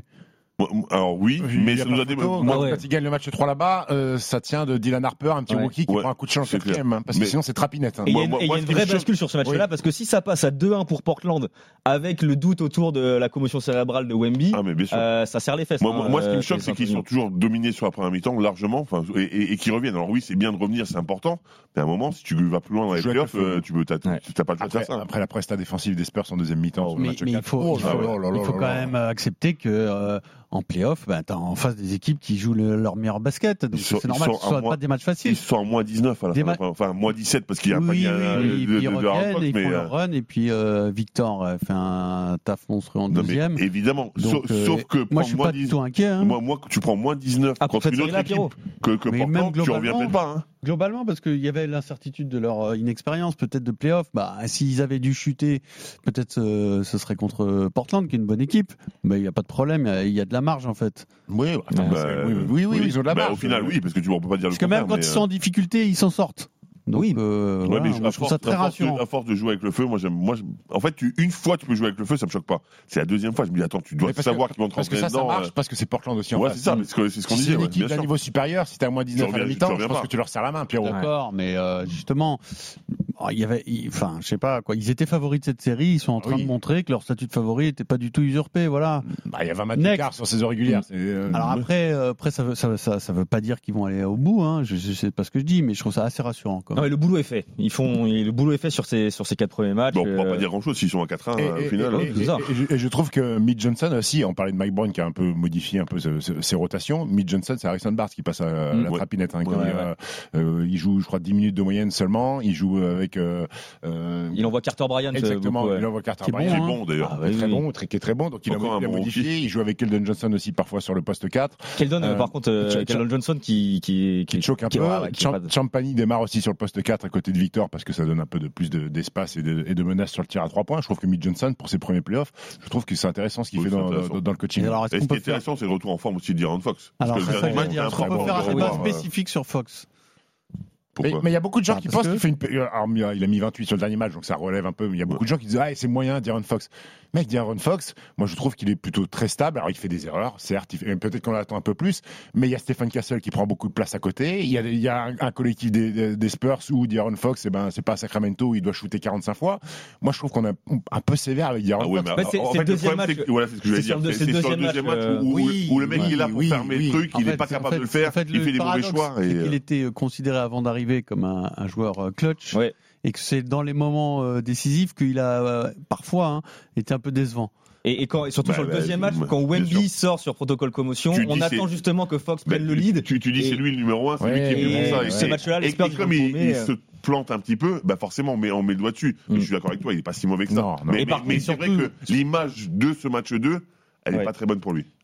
Alors oui, oui mais ça nous a des... Moi, ouais. Quand il gagne le match trois là-bas, euh, ça tient de Dylan Harper, un petit ouais. rookie qui ouais. prend un coup de chance au quatrième, hein, parce que mais... sinon c'est trapinette. Hein. Et il y a une, moi, y a une vraie bascule sur ce match-là, oui. parce que si ça passe à deux un pour Portland, avec le doute autour de la commotion cérébrale de Wemby, ah, euh, ça serre les fesses. Moi, hein, moi ce qui euh, me choque, c'est qu'ils sont toujours dominés sur la première mi-temps, largement, enfin, et, et, et qu'ils reviennent. Alors oui, c'est bien de revenir, c'est important, mais à un moment, si tu vas plus loin dans les playoffs, euh, tu peux, t'as, ouais. t'as pas le choix de faire ça. Après la presta défensive des Spurs en deuxième mi-temps, mais il faut quand même accepter que en play-off, ben, t'as en face des équipes qui jouent le, leur meilleur basket. Donc sont, c'est normal que ce ne soit pas des matchs faciles. Ils sont en moins dix-neuf à la fin. Ma... Enfin, moins dix-sept parce qu'il y a oui, pas oui, un, oui, de, ils de, reviennent, de ils mais font leur run. Et puis euh, Victor euh, fait un taf monstrueux en non, deuxième. Mais évidemment. Donc, sauf, euh, sauf que moi, je suis pas du tout inquiet. Hein. Moi, moi, tu prends moins dix-neuf ah, contre une autre équipe que, que Portland, tu reviens peut-être pas. Hein. Globalement, parce qu'il y avait l'incertitude de leur inexpérience, peut-être de play-off. Bah, s'ils avaient dû chuter, peut-être euh, ce serait contre Portland, qui est une bonne équipe. Mais il n'y a pas de problème, il y a de la marge en fait. Oui, attends, bah, oui, oui, oui, oui, ils ont de la marge. Bah, au final, oui, parce que tu ne peux pas dire parce le contraire. Parce que même quand ils sont en difficulté, ils s'en sortent. Donc, oui, euh, ouais, voilà, mais moi, je trouve ça très rassurant. À force de jouer avec le feu, moi j'aime. Moi, en fait, tu, une fois tu peux jouer avec le feu, ça me choque pas. C'est la deuxième fois, je me dis attends, tu dois savoir qu'ils vont te rentrer dedans. Parce que ça, ça marche, parce que c'est Portland aussi. En ouais, c'est ça, parce que c'est ce qu'on si disait. C'est une équipe d'un niveau supérieur. Si t'es à moins dix-neuf à la mi-temps, je pense que tu leur serres la main, Pierrot. D'accord, mais justement, il y avait, enfin, je sais pas quoi. Ils étaient favoris de cette série. Ils sont en train de montrer que leur statut de favori n'était pas du tout usurpé. Voilà. Il y a vingt matchs d'écart sur saison régulière. Alors après, après, ça veut, ça, ça, ça veut pas dire qu'ils vont aller au bout. Hein. Je, je sais pas ce que je dis, mais je trouve ça assez rassurant. Non, mais le boulot est fait. Ils font le boulot est fait sur ces sur ces quatre premiers matchs. Bon, on va pas dire grand chose s'ils sont à quatre un au final. Et, et, et, et, et je trouve que Mitch Johnson aussi, on parlait de Mike Brown qui a un peu modifié un peu ses, ses rotations. Mitch Johnson, c'est Harrison Barnes qui passe à mmh, la ouais. trapinette. Hein, ouais, qui, ouais, euh, ouais. Euh, il joue, je crois, dix minutes de moyenne seulement. Il joue avec. Euh, euh, il envoie Carter Bryant. Exactement. Beaucoup, ouais. Il envoie Carter Bryant. Qui est bon d'ailleurs. Ah, ouais, très oui. bon, très, qui est très bon. Donc il a, il a modifié. Il joue avec Keldon Johnson aussi parfois sur le poste quatre. Keldon, euh, par contre, euh, Keldon Johnson qui qui qui choque un peu. Champagny démarre aussi sur le poste quatre à côté de Victor parce que ça donne un peu de plus de, d'espace et de, et de menaces sur le tir à trois points. Je trouve que Mitch Johnson, pour ses premiers playoffs, je trouve que c'est intéressant ce qu'il oui, fait dans, dans, dans le coaching. Et alors, est-ce et ce qui est intéressant, faire... c'est le retour en forme aussi de De'Aaron Fox. Alors, parce que ça, ça dire, est-ce qu'on peut faire un débat spécifique sur Fox? Pourquoi mais il y a beaucoup de gens ah, qui pensent que... qu'il fait une. Alors, il a mis vingt-huit sur le dernier match, donc ça relève un peu. Mais il y a beaucoup ouais. de gens qui disent ah c'est moyen, De'Aaron Fox. Mec, De'Aaron Fox, moi je trouve qu'il est plutôt très stable. Alors il fait des erreurs, certes, il fait... peut-être qu'on l'attend un peu plus, mais il y a Stephen Castle qui prend beaucoup de place à côté. Il y a, il y a un, un collectif des, des, des Spurs où De'Aaron Fox, eh ben c'est pas à Sacramento où il doit shooter quarante-cinq fois. Moi je trouve qu'on est un peu sévère avec De'Aaron ah, ouais, Fox. C'est, c'est le deuxième match. Voilà, c'est ce que je voulais dire. C'est sur le deuxième match où le mec il est là pour fermer le truc, il est pas capable de le faire, il fait des mauvais choix. Il était considéré avant d'arriver comme un un joueur clutch ouais. et que c'est dans les moments euh, décisifs qu'il a euh, parfois hein, été un peu décevant. Et, et, quand, et surtout bah, sur le bah, deuxième match, bah, quand Wemby sort sur protocole commotion, tu on attend justement que Fox prenne bah, le lead. Tu, tu dis et... c'est lui le numéro un, c'est ouais, lui qui est venu pour ça. Et, ce match-là, et, et comme il, il se plante un petit peu, bah forcément on met, on met le doigt dessus. Mm. Je suis d'accord avec toi, il est pas si mauvais que ça. Non, non. Mais, mais, mais c'est vrai que l'image de ce match deux, elle est ouais. pas très bonne pour lui.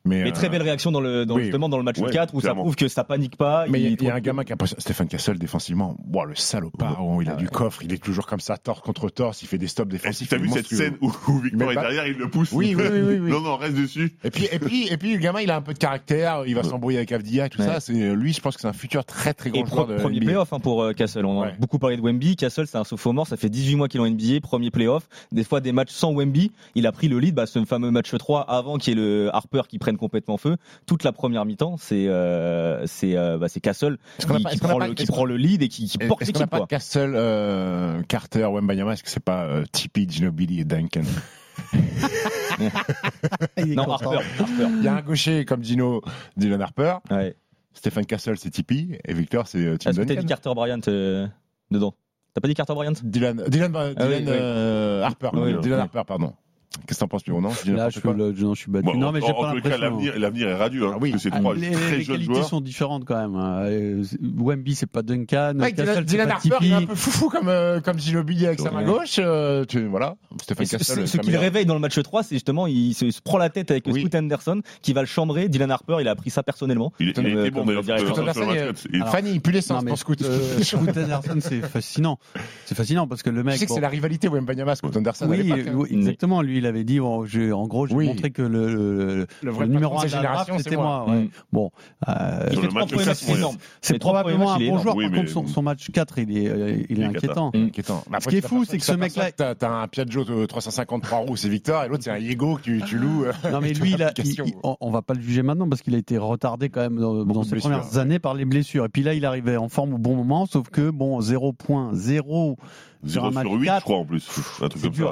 Mais, mais euh... très belle réaction dans le, dans, oui. justement dans le match ouais, quatre où clairement. Ça prouve que ça panique pas. Mais il y, y a un gamin qui a Stephen Castle défensivement. Wow, le salopard, oh, il a ah, du ouais. coffre, il est toujours comme ça, torse contre torse, il fait des stops défensifs. T'as vu cette scène où, où Victor est derrière, il le pousse. Oui, oui, oui, oui, oui. Non, non, reste dessus. Et puis, et puis, et puis, le gamin, il a un peu de caractère, il va s'embrouiller avec Avdia et tout ça. C'est lui, je pense que c'est un futur très très grand joueur de premier playoff pour Castle. On a beaucoup parlé de Wemby. Castle, c'est un sophomore, ça fait dix-huit mois qu'il est en N B A, premier playoff. Des fois, des matchs sans Wemby, il a pris le lead. Bah, ce fameux match trois avant qu'il y ait le Harper qui prenne complètement feu. Toute la première mi-temps, c'est euh, c'est euh, bah, c'est Castle qui, pas, qui, prend, le, qui prend le lead et qui, qui porte l'équipe. Est-ce qu'on n'a pas Castle, euh, Carter, Wembanyama, est-ce que c'est pas euh, Tipeee, Ginobili et Duncan? Non, Harper, Harper. Il y a un gaucher comme Gino, Dylan Harper. Ouais. Stephen Castle, c'est Tipeee et Victor, c'est euh, Tim Est-ce Duncan. que t'as dit Carter Bryant euh, dedans? T'as pas dit Carter Bryant? Dylan, Dylan, Dylan, ah, oui, euh, oui. Harper, oui, Dylan oui. Harper, pardon. Qu'est-ce que t'en penses, Piro? Non, je là, je suis, là, je suis battu. Bon, non, mais en, j'ai en pas l'impression. Cas, l'avenir, l'avenir est radieux. Hein, ah, oui. Parce que c'est ah, trois les, très les jeunes qualités joueurs. sont différentes quand même. Euh, Wemby, c'est pas Duncan. Ouais, Castle, Dylan Harper, il est un peu foufou comme euh, comme Ginobili avec sa main gauche. Euh, tu, voilà. Stephen Castle. Ce qui le réveille dans le match trois, c'est justement il se, il se prend la tête avec oui. Scoot Henderson qui va le chambrer. Dylan Harper, il a pris ça personnellement. Il, il était bon d'ailleurs. Scoot Henderson, Fanny, il pue l'essence pour Scoot. Scoot Henderson, c'est fascinant. C'est fascinant parce que le mec. Tu sais que c'est la rivalité Wembanyama Scoot Henderson. Oui, exactement. Lui, il avait dit, en gros, je vais que le, le, le, vrai le numéro un de la génération, draft, c'était moi. moi ouais. mmh. Bon, euh, il fait trois premiers matchs, c'est énorme. C'est probablement un bon joueur. Par contre, son, son match quatre, il est, il est inquiétant. Mmh. inquiétant. Ce qui est fou, c'est que ce mec-là, t'as, t'as un Piaggio trois cent cinquante-trois roues, c'est Victor, et l'autre c'est un Yego que tu, tu loues. Non mais lui, il a, il, il, on va pas le juger maintenant parce qu'il a été retardé quand même dans, dans ses premières ouais. années par les blessures. Et puis là, il arrivait en forme au bon moment, sauf que bon, zéro point zéro. zéro sur huit, je crois, en plus. Un truc comme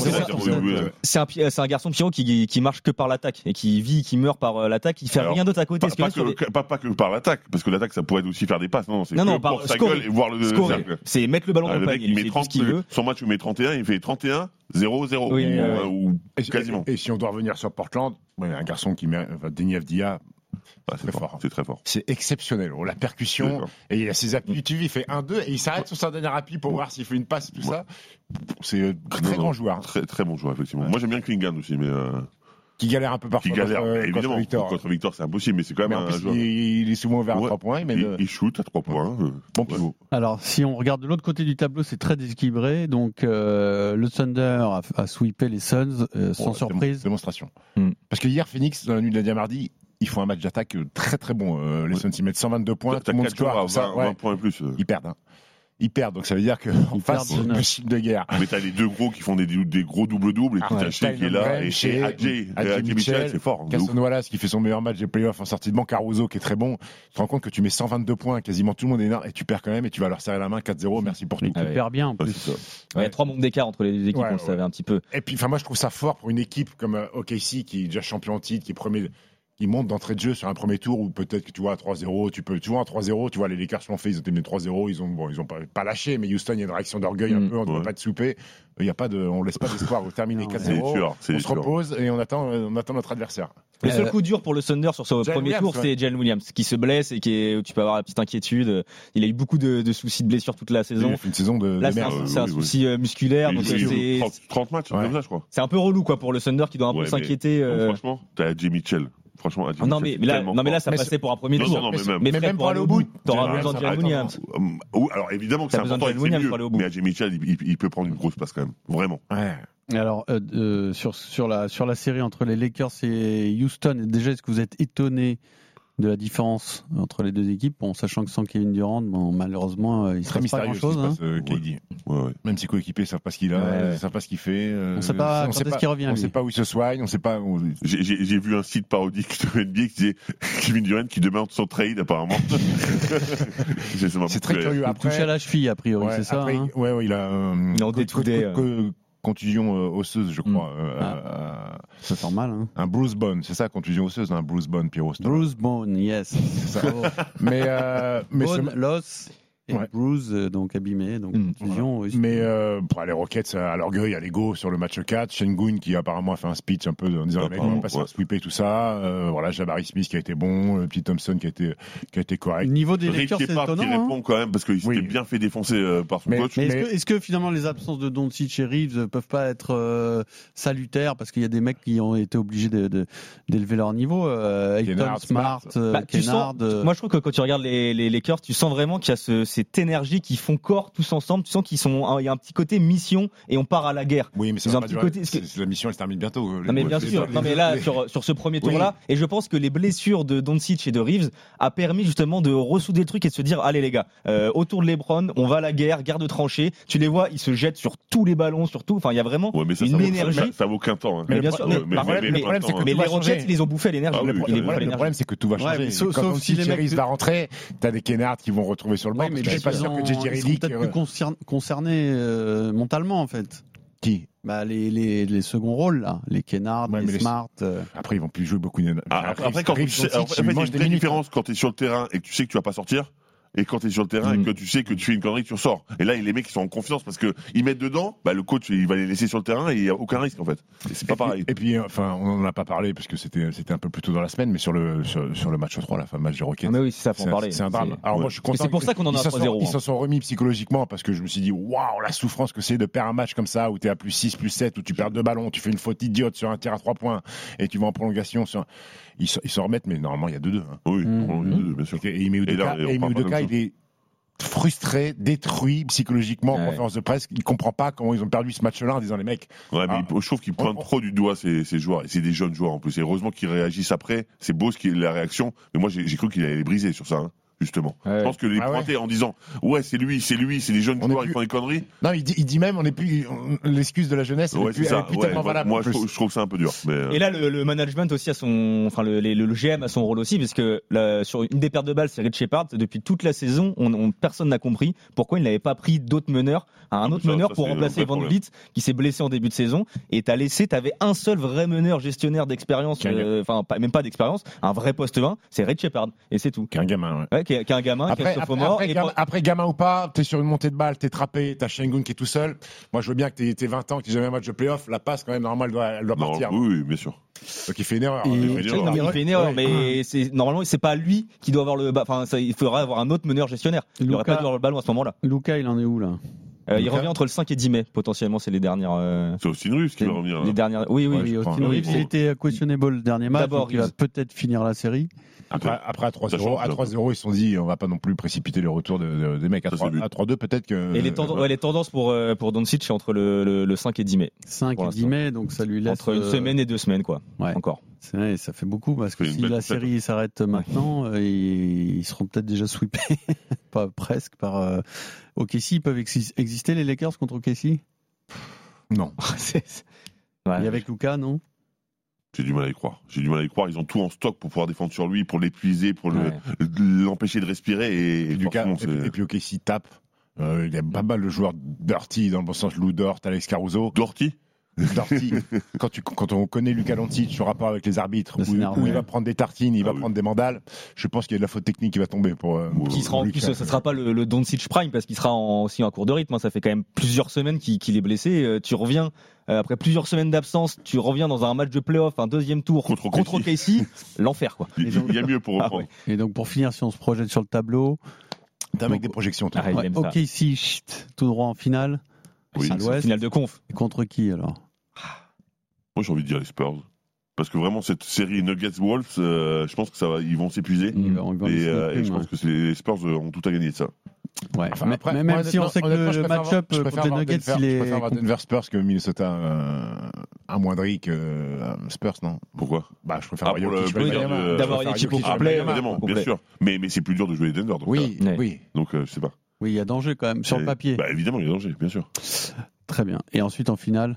ça. C'est un, c'est un garçon Pierrot qui, qui marche que par l'attaque et qui vit, qui meurt par l'attaque. Il fait Alors, rien d'autre à côté. Pas, pas, que, les... pas, pas que par l'attaque, parce que l'attaque, ça pourrait aussi faire des passes. Non, c'est non, que non, pour sa scorer. gueule et voir le cercle. C'est mettre le ballon ah, dans le panier. Il, il fait trente, tout ce qu'il veut. Son match, il met trente et un, il fait trente et un, zéro zéro. Oui, ou, euh, ou et, quasiment. Et, et si on doit revenir sur Portland, un garçon qui met Deni Avdija. Ah, c'est, très fort. fort. C'est très fort. C'est exceptionnel. Oh, la percussion. Et il a ses appuis. Tu vois, il fait un deux et il s'arrête sur sa dernière appui pour voir s'il fait une passe, tout ouais. ça. C'est un très non, grand non, joueur. Très, très bon joueur, effectivement. Ouais. Moi, j'aime bien Klingan aussi, mais. Euh... Qui galère un peu parfois. Qui galère, contre, évidemment. Contre Victor. Contre Victor, c'est impossible, mais c'est quand même mais un plus, joueur. Il est souvent vers ouais. à trois points. Mais il, le... il shoot à trois points. Ouais. Bon pivot. Alors, si on regarde de l'autre côté du tableau, c'est très déséquilibré. Donc, euh, le Thunder a, a sweepé les Suns euh, sans oh, surprise. Démonstration. Mm. Parce que hier, Phoenix, dans la nuit de lundi à mardi, ils font un match d'attaque très très bon. Euh, les ouais. Suns, ils mettent cent vingt-deux points. Tout le monde score. vingt, ouais. vingt points et plus. Ils perdent. Hein. Ils perdent, donc ça veut dire qu'en face, c'est une machine de guerre. Mais t'as les deux gros qui font des, des gros double-double, et puis ah, t'as Shea qui est là, et chez Adjei Mitchell, c'est fort. Casson Wallace qui fait son meilleur match des playoffs en sortie de banc, Caruso qui est très bon. Tu te rends compte que tu mets cent vingt-deux points, quasiment tout le monde est là, et tu perds quand même, et tu vas leur serrer la main quatre zéro, merci pour tout. Tu perds bien en plus. Il y a trois mondes d'écart entre les équipes, on le savait un petit peu. Et puis, enfin, moi je trouve ça fort pour une équipe comme O K C qui est déjà champion en titre, qui est premier. Ils montent d'entrée de jeu sur un premier tour où peut-être que tu vois à trois zéro, tu peux, tu vois à trois zéro, tu vois les Lakers l'ont fait, ils ont été menés trois zéro, ils ont, bon, ils ont pas, pas lâché, mais Houston, il y a une réaction d'orgueil mmh, un peu, on ne ouais. doit pas de souper. Il y a pas de, on laisse pas d'espoir, on termine quatre zéro, on se dur. repose et on attend, on attend notre adversaire. Le seul coup dur pour le Thunder sur ce Jalen premier Williams, tour, ouais. c'est Jalen Williams qui se blesse et qui est, où tu peux avoir la petite inquiétude. Il a eu beaucoup de, de soucis de blessure toute la saison. Il a fait une saison de, Là, de c'est merde. un, c'est un oui, souci oui. musculaire. Donc c'est trente matchs, ouais. ça, je crois. C'est un peu relou, quoi, pour le Thunder qui doit un ouais, peu s'inquiéter. Euh... Franchement, t'as Adjei Mitchell. Franchement, ah non, mais, mais là, non, mais là, ça mais passait pour un premier tour. Non, non, mais même, mais mais même pour aller au bout, t'auras besoin de Jalen Williams. Alors, évidemment que c'est important, c'est mieux. Mais Adjei Mitchell, il, il peut prendre une grosse place quand même. Vraiment. Ouais. Alors, euh, euh, sur, sur, la, sur la série entre les Lakers et Houston, déjà, est-ce que vous êtes étonné de la différence entre les deux équipes, bon, sachant que sans Kevin Durant, bon, malheureusement, euh, il ne se passe pas grand-chose. Hein. Euh, K D. Ouais, ouais. Même si coéquipiers ne savent pas ce qu'il a, ouais, ne savent pas ce qu'il fait. Euh, on ne sait pas quand est-ce qu'il revient. On ne sait pas où il se soigne, on sait pas. Où... J'ai, j'ai, j'ai vu un site parodique de N B A qui disait Kevin Durant qui demande son trade apparemment. c'est, c'est très curieux. Après, il touche à la cheville a priori, ouais, c'est ça. Après, hein ouais, ouais, il a. Euh, il a détoudé. Contusion euh, osseuse, je crois. Mmh. Euh, ah, euh, ça sent mal. Hein. Un Bruce Bone, c'est ça, contusion osseuse, un Bruce Bone, Pierrot. Bruce Bone, yes. C'est ça. Oh. mais, euh, mais Bone, ce... l'os Et Ouais. Bruce, euh, donc abîmé, donc Mmh. contusion. oui. Mais euh, pour les Rockets, à l'orgueil, à l'ego sur le match quatre, Şengün qui apparemment a fait un speech un peu en disant les mecs, on va pas se Ouais. faire sweeper tout ça. Euh, voilà, Jabari Smith qui a été bon, le petit Thompson qui a été qui a été Le correct. niveau des Rick Lakers, c'est Shepard qui étonnant. répond hein. quand même parce qu'il s'était Oui. bien fait défoncer euh, par son Mais- coach. Mais est-ce Mais- que, est-ce que finalement les absences de Doncic et Reeves euh, peuvent pas être euh, salutaires parce qu'il y a des mecs qui ont été obligés de, de- d'élever leur niveau, euh, Ayton, Kennard, Smart, Smart. euh, Bah, tu Kennard. sens- euh, moi, je trouve que quand tu regardes les, les Lakers, tu sens vraiment qu'il y a ce, cette énergie qui font corps tous ensemble. Tu sens qu'ils sont, il y a un petit côté mission et on part à la guerre. Oui, mais ça Ils va ont pas un petit durer. côté- C'est- c'est- la mission, elle se termine bientôt. Non mais bien Les- sûr, les- non mais là les- sur sur ce premier Oui. tour là, et je pense que les blessures de Doncic et de Reeves a permis justement de ressouder le truc et de se dire allez les gars, euh, autour de LeBron, on va à la guerre, guerre de tranchées. Tu les vois, ils se jettent sur tous les ballons, sur tout. Enfin il y a vraiment Ouais, mais ça, une ça vaut, énergie. ça, ça vaut aucun temps. hein. Mais le bien pro- sûr, le- mais, le par problème- contre, le mais- problème, c'est que mais tout les va changer. Rockets, ils les ont bouffés l'énergie. Ah oui, Ils les oui, bouffent Le l'énergie. problème, c'est que tout va Ouais, changer. mais sauf- Quand sauf Doncic si les et mecs- Reeves va rentrer, t'as des Kennard qui vont retrouver sur le banc. Ouais, mais parce que je suis pas ils sûr que ont- J J ils sont Redick. peut-être plus concer- concernés euh, mentalement en fait. Qui Bah, les, les, les seconds rôles là, les Kennard, Ouais, les mais les- Smart. euh, Après, ils vont plus jouer beaucoup. Ah, après, après, quand tu sais, alors, en fait, il y a une vraie différence quand tu es sur le terrain et que tu sais que tu vas pas sortir. Et quand tu es sur le terrain Mm. et que tu sais que tu fais une connerie, tu ressors. Et là, les mecs ils sont en confiance parce que ils mettent dedans, bah, le coach il va les laisser sur le terrain et il y a aucun risque en fait. Et c'est pas pareil. Et puis, enfin, on n'en a pas parlé parce que c'était c'était un peu plus tôt dans la semaine, mais sur le sur, sur le match trois, la fin match des Rockets. Ah, mais oui, c'est ça, faut en C'est un- parler. C'est un drame. C'est- Alors ouais. moi, je suis Mais content. c'est pour ça qu'on en a ils un s'en trois sont- zéro, Ils hein. s'en sont remis psychologiquement parce que je me suis dit, waouh, la souffrance que c'est de perdre un match comme ça où t'es à plus six, plus sept, où tu perds deux ballons, tu fais une faute idiote sur un tir à trois points et tu vas en prolongation. Sur... Ils s'en ils s'en remettent, mais normalement, il y a deux deux. Hein. Oui, Mm. on- Mm. bien sûr. Et Ime Et là, Udoka, et on et Ime parle pas Udoka, de il est frustré, détruit psychologiquement en Ouais. conférence de presse. Il comprend pas comment ils ont perdu ce match-là en disant les mecs. Ouais, mais Ah. il- je trouve qu'ils pointent On- trop du doigt ces, ces joueurs. Et c'est des jeunes joueurs en plus. Et heureusement qu'ils réagissent après. C'est beau ce qui est la réaction. Mais moi, j'ai j'ai cru qu'il allait les briser sur ça, hein, justement. Ouais. Je pense que les Ah ouais. pointer en disant ouais, c'est lui, c'est lui, c'est des jeunes On est joueurs, plus- ils font des conneries. Non, il dit, il dit même, on est plus on- l'excuse de la jeunesse, elle Ouais, est plus, c'est elle ça. est plus Ouais, tellement moi, valable. moi, en je, plus. trouve, je trouve ça un peu dur. Mais, euh, Et là, le, le management aussi a son, enfin le, les- le G M a son rôle aussi, parce que là, sur une des pertes de balles, c'est Rich Shepard. Depuis toute la saison, on, on- personne n'a compris pourquoi il n'avait pas pris d'autres meneurs, un autre ça, meneur ça, pour c'est un remplacer vrai Van problème. Vliet, qui s'est blessé en début de saison. Et t'as laissé, t'avais un seul vrai meneur gestionnaire d'expérience, Qui a un euh, enfin pas- même pas d'expérience, un vrai poste vingt, c'est Rich Shepard, et c'est tout. Qui est un gamin, ouais. Ouais, qui, est, qui est un gamin, qui Après, est un après, sophomore. après, et gamin, pour- après, gamin ou pas, t'es sur une montée de balle, t'es trappé, t'as Şengün qui est tout seul. Moi, je veux bien que t'aies t'aies vingt ans, que t'aies jamais un match de playoff. La passe, quand même, normalement, elle doit, elle doit non, partir. oui, oui, bien sûr. Donc, il fait une erreur. Et- hein, il fait une il erreur. il fait une erreur, Ouais. mais c'est normalement c'est pas lui qui doit avoir le, ba- enfin ça, il faudra avoir un autre meneur gestionnaire. Il aurait Luka- pas dû avoir le ballon à ce moment-là. Luka, il en est où là? Euh, il Luka revient entre le cinq et dix mai potentiellement, c'est les dernières. euh, C'est Austin Reeves qui les, va revenir. les hein. dernières. Oui, oui. Ouais, Oui, je crois. Austin Oui, Reeves, oui. il était questionable le dernier match, D'abord, donc il va Reeves. peut-être finir la série. Après, après, à trois Ça zéro, change, à ça. trois zéro, ils se sont dit, on va pas non plus précipiter le retour de, de- des mecs. À Ça, trois- c'est vu. à trois deux, peut-être que. Et les, tend- euh, ouais, les tendances pour euh, pour Doncic c'est entre le, le, le cinq et dix mai, cinq Pour et dix l'instant. mai, donc ça lui laisse. entre une euh, semaine et deux semaines quoi. Ouais. Encore. C'est vrai, ça fait beaucoup parce que C'est une si belle la compète. série s'arrête maintenant, euh, ils, ils seront peut-être déjà sweepés, pas presque par euh, O K C. Ils peuvent exi- exister les Lakers contre O K C. Non. C'est- c'est- ouais. Et avec Luka, non? J'ai du mal à y croire. J'ai du mal à y croire. Ils ont tout en stock pour pouvoir défendre sur lui, pour l'épuiser, pour le- Ouais. l'empêcher de respirer. Et, Et, Lucas- forcément, et, puis- c'est- et puis, OK, s'il tape, euh, il y a pas mal de joueurs dirty, dans le bon sens, Lou Dort, Alex Caruso. Doherty. Dirty. quand, tu, quand on connaît Luka Doncic, son rapport avec les arbitres, Ça où, s'énerve, où ouais. il va prendre des tartines, il Ah va oui. prendre des mandales, je pense qu'il y a de la faute technique qui va tomber pour. euh, pour Qui sera en Luka. plus, ça sera pas le, le Doncic prime parce qu'il sera en, aussi en cours de rythme. hein. Ça fait quand même plusieurs semaines qu'il qu'il est blessé. Euh, tu reviens euh, après plusieurs semaines d'absence, tu reviens dans un match de playoff, un deuxième tour Contre O K C. contre O K C, l'enfer quoi. Il il y a mieux pour Ah reprendre. ouais. Et donc pour finir, si on se projette sur le tableau, T'as un mec des projections, toi. Arrête. il ouais, aime ça. O K C chut, tout droit en finale. Oui. à C'est une l'Ouest. finale de conf. Et contre qui alors? Moi, j'ai envie de dire les Spurs. Parce que vraiment, cette série Nuggets-Wolves, euh, je pense que ça va, ils vont s'épuiser. Ils vont- ils vont Et, laisser euh, nos et je plumes, pense que c'est- les Spurs euh, ont tout à gagner de ça. Ouais. Enfin, Mais- après, mais moi, même si on honnêtement- sait que honnêtement, le je préfère match-up avoir- je préfère contre les avoir Nuggets, Denver- il Je est préfère avoir compl- Denver Spurs que Minnesota euh, amoindri que euh, Spurs, non? Pourquoi Bah, je préfère Ah, avoir pour le Jokic, plaisir Wembanyama. de- Je d'avoir préfère une équipe au Jokic, Ah, complet, bah, Wembanyama. évidemment, complet. bien sûr. Mais, mais c'est plus dur de jouer les Denver. dans ce Oui, Ouais. oui. cas. Donc, euh, je sais pas. Oui, il y a danger quand même sur Et- le papier. Bah, évidemment, il y a danger, bien sûr. Très bien. Et ensuite en finale,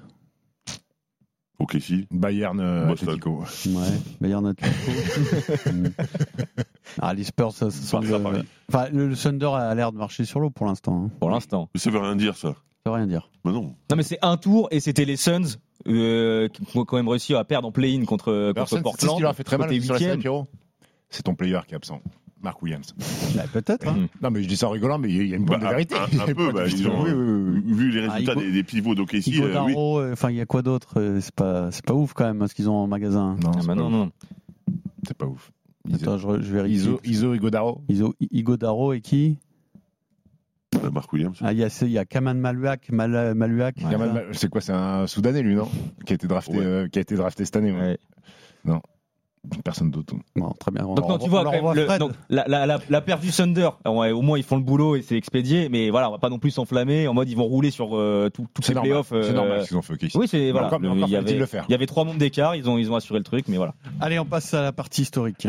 Ok, si. Bayern, euh, Boston. Atletico. ouais, Bayern Atletico. Mm. Ah, les Spurs, ça, ça Barça, semble. pareil. Enfin, le, le Thunder a l'air de marcher sur l'eau pour l'instant. Hein. Pour l'instant. Mais ça veut rien dire, ça. Ça veut rien dire. Mais non. Non mais c'est un tour et c'était les Suns euh, qui ont quand même réussi à perdre en play-in contre, contre Personne, c'est ce Portland. qui leur a fait très mal Côté sur la série, huitième. Pierrot. C'est ton player qui est absent. Mark Williams. Bah, peut-être. Hein. Non, mais je dis ça en rigolant, mais il y a une bonne Bah, vérité. Un, un peu, bah, ils ont, oui, oui, oui. vu les résultats Ah, Igo- des, des pivots d'O K C, euh, oui. Igodaro, enfin, il y a quoi d'autre euh, C'est pas, c'est pas ouf quand même ce qu'ils ont en magasin. Non, Ah c'est bah pas non, ouf. non. C'est pas ouf. Attends, je, je vérifie. Iso, Iso Igodaro. Iso, Igodaro et qui Euh, Mark Williams. Ah, il y a, il y a Kaman Maluak. Mal, Maluak. Il y a mal- C'est quoi? C'est un Soudanais, lui, non? Qui a été drafté, Ouais. euh, qui a été drafté cette année. Ouais. Ouais. Non. Personne d'autre. Bon, très bien. On Donc non, on- tu vois, on leur quand même, envoie le- Fred. donc, la, la, la, la perte du Thunder, ouais, au moins ils font le boulot et c'est expédié, mais voilà, on va pas non plus s'enflammer en mode ils vont rouler sur euh, tout- toutes C'est les normal. playoffs. euh, C'est normal qu'ils ont fait ici. Oui, c'est Mais voilà. encore- mais Le- encore il y fallait-il avait, le faire. il y avait trois mondes d'écart, ils ont ils ont assuré le truc, mais voilà. Allez, on passe à la partie historique.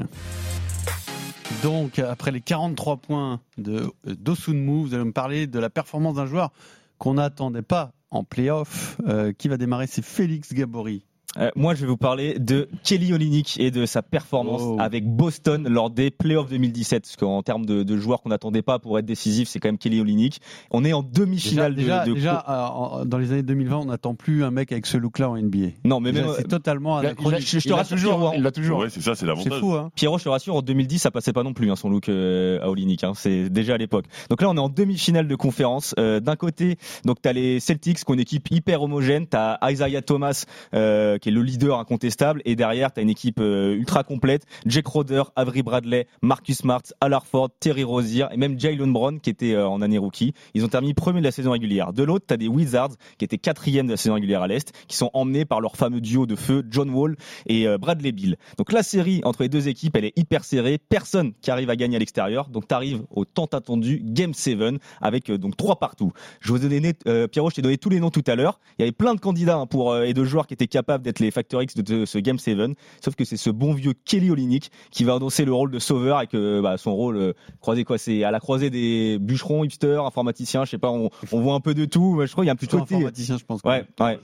Donc, après les quarante-trois points de Dosunmu, vous allez me parler de la performance d'un joueur qu'on n'attendait pas en playoff. Euh, qui va démarrer? C'est Félix Gabory. Euh, moi, je vais vous parler de Kelly Olynyk et de sa performance Oh. avec Boston lors des playoffs deux mille dix-sept. Parce qu'en termes de, de joueurs qu'on n'attendait pas pour être décisif, c'est quand même Kelly Olynyk. On est en Déjà, demi-finale déjà, de, de- déjà, euh, en- dans les années deux mille vingt, on n'attend plus un mec avec ce look-là en N B A. Non, mais Déjà, même c'est totalement Il a- anachronique. je- je te il l'a rassure, toujours. Pierrot, Il l'a toujours. Ouais, c'est ça, c'est C'est l'avantage. fou, hein. Pierrot, je te rassure, en deux mille dix, ça passait pas non plus, hein, son look euh, à Olynyk. Hein, c'est déjà à l'époque. Donc là, on est en demi-finale de conférence. Euh, d'un côté, donc t'as les Celtics, qui ont une équipe hyper homogène. T'as Isaiah Thomas, euh, qui est le leader incontestable, et derrière, t'as une équipe euh, ultra complète. Jake Crowder, Avery Bradley, Marcus Smart, Al Horford, Terry Rozier, et même Jaylen Brown, qui était euh, en année rookie. Ils ont terminé premier de la saison régulière. De l'autre, t'as des Wizards, qui étaient quatrième de la saison régulière à l'Est, qui sont emmenés par leur fameux duo de feu, John Wall et euh, Bradley Beal. Donc la série entre les deux équipes, elle est hyper serrée. Personne qui arrive à gagner à l'extérieur. Donc t'arrives au tant attendu Game sept avec euh, donc trois partout. Je vous ai donné, euh, Pierrot, je t'ai donné tous les noms tout à l'heure. Il y avait plein de candidats hein, pour euh, et de joueurs qui étaient capables d'être les Factor X de, de ce Game sept. Sauf que c'est ce bon vieux Kelly Olynyk qui va annoncer le rôle de sauveur avec euh, bah, son rôle euh, croisé quoi, c'est à la croisée des bûcherons, hipsters, informaticiens, je sais pas, on, on voit un peu de tout. Je crois qu'il y a un Plutôt plutôt côté. informaticien, je pense. quand Ouais, ouais,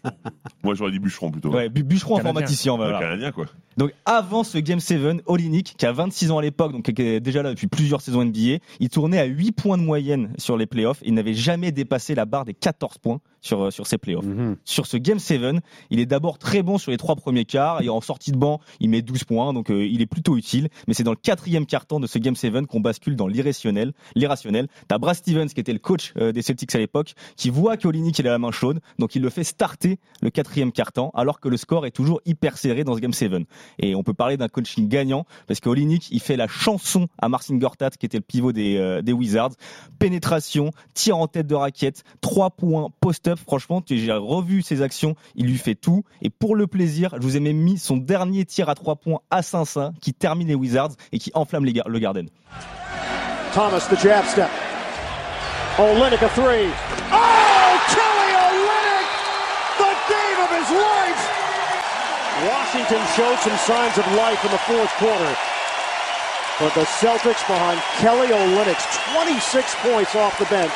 Moi, j'aurais dit bûcheron plutôt. ouais, bu- bûcheron Canadien. informaticien, Un voilà. Canadien, quoi. Donc avant ce Game sept, Olynyk, qui a vingt-six ans à l'époque, donc qui est déjà là depuis plusieurs saisons N B A, il tournait à huit points de moyenne sur les playoffs. Il n'avait jamais dépassé la barre des quatorze points sur, sur ses playoffs. Mhm. Sur ce Game sept, il est d'abord très bon sur les trois premiers quarts et en sortie de banc, il met douze points, donc euh, il est plutôt utile. Mais c'est dans le quatrième quart-temps de ce Game sept qu'on bascule dans l'irrationnel. L'irrationnel. T'as Brad Stevens, qui était le coach euh, des Celtics à l'époque, qui voit qu'Olynyk il a la main chaude, donc il le fait starter le quatrième quart-temps, alors que le score est toujours hyper serré dans ce Game sept. Et on peut parler d'un coaching gagnant, parce qu'Olynyk, il fait la chanson à Marcin Gortat, qui était le pivot des, euh, des Wizards. Pénétration, tir en tête de raquette, trois points post-up. Franchement, tu- j'ai revu ses actions, il lui fait tout. Et pour le plaisir, je vous ai même mis son dernier tir à trois points à Saint-Saint, qui termine les Wizards et qui enflamme les gar- le Garden. Thomas, the jab step. Olynyk, a three. Oh, Kelly Olynyk! The game of his life! Washington showed some signs of life in the fourth quarter. But the Celtics behind Kelly Olynyk's twenty-six points off the bench.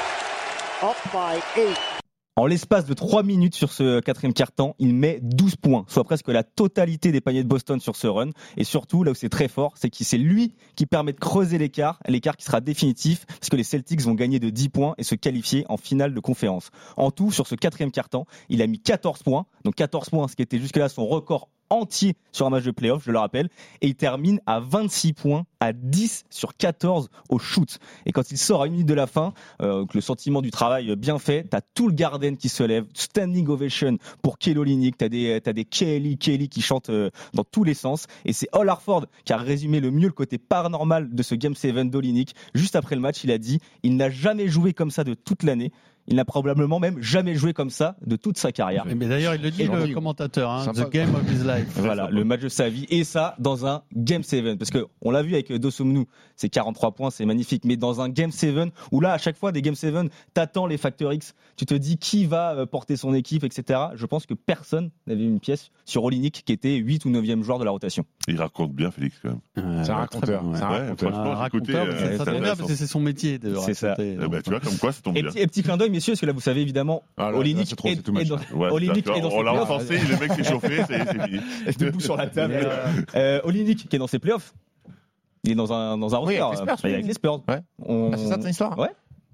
Up by eight. En l'espace de trois minutes sur ce quatrième quart-temps, il met douze points, soit presque la totalité des paniers de Boston sur ce run. Et surtout, là où c'est très fort, c'est que c'est lui qui permet de creuser l'écart, l'écart qui sera définitif, parce que les Celtics vont gagner de dix points et se qualifier en finale de conférence. En tout, sur ce quatrième quart-temps, il a mis quatorze points, donc quatorze points, ce qui était jusque-là son record entier sur un match de playoff, je le rappelle, et il termine à vingt-six points, à dix sur quatorze au shoot. Et quand il sort à une minute de la fin, euh, le sentiment du travail bien fait, t'as tout le Garden qui se lève, standing ovation pour Kelly Olynyk, t'as des, t'as des Kelly, Kelly qui chantent euh, dans tous les sens, et c'est Al Horford qui a résumé le mieux le côté paranormal de ce Game sept d'Olynyk. Juste après le match, il a dit, il n'a jamais joué comme ça de toute l'année. Il n'a probablement même jamais joué comme ça de toute sa carrière. Mais d'ailleurs, il le dit, Et le gentil. commentateur, hein, Sympa. The Game of His Life. Voilà, le match de sa vie, et ça dans un Game sept, parce que on l'a vu avec Dosunmu, c'est quarante-trois points, c'est magnifique, mais dans un Game sept où là à chaque fois des Game sept, t'attends les Factor X, tu te dis qui va porter son équipe, et cetera. Je pense que personne n'avait une pièce sur Olynyk qui était huit ou neuvième joueur de la rotation. Il raconte bien, Félix, quand même. Euh, C'est un très raconteur. bon, ouais. C'est un Ouais, raconteur. franchement, Un j'ai écouté, raconteur, euh, mais c'est ça, ça tombe bien intéressant. parce que c'est son métier de C'est ça. raconter. Eh ben, tu vois, comme quoi, ça tombe Et bien. petit, et petit clin d'œil, messieurs, parce que là vous savez évidemment, Ah, là, là, Olynyk c'est trop, est, c'est too much, est dans, Ouais, Olynyk d'accord, est dans on ses l'a playoffs. offensé, le mec s'est chauffé, c'est c'est fini. Debout sur la table. Mais, euh, Euh, Olynyk qui est dans ses playoffs. Il est dans un dans un Oui, roster. avec les Spurs, Enfin, il est avec oui. les Spurs. Ouais. On- Ah, c'est ça ton histoire Ouais.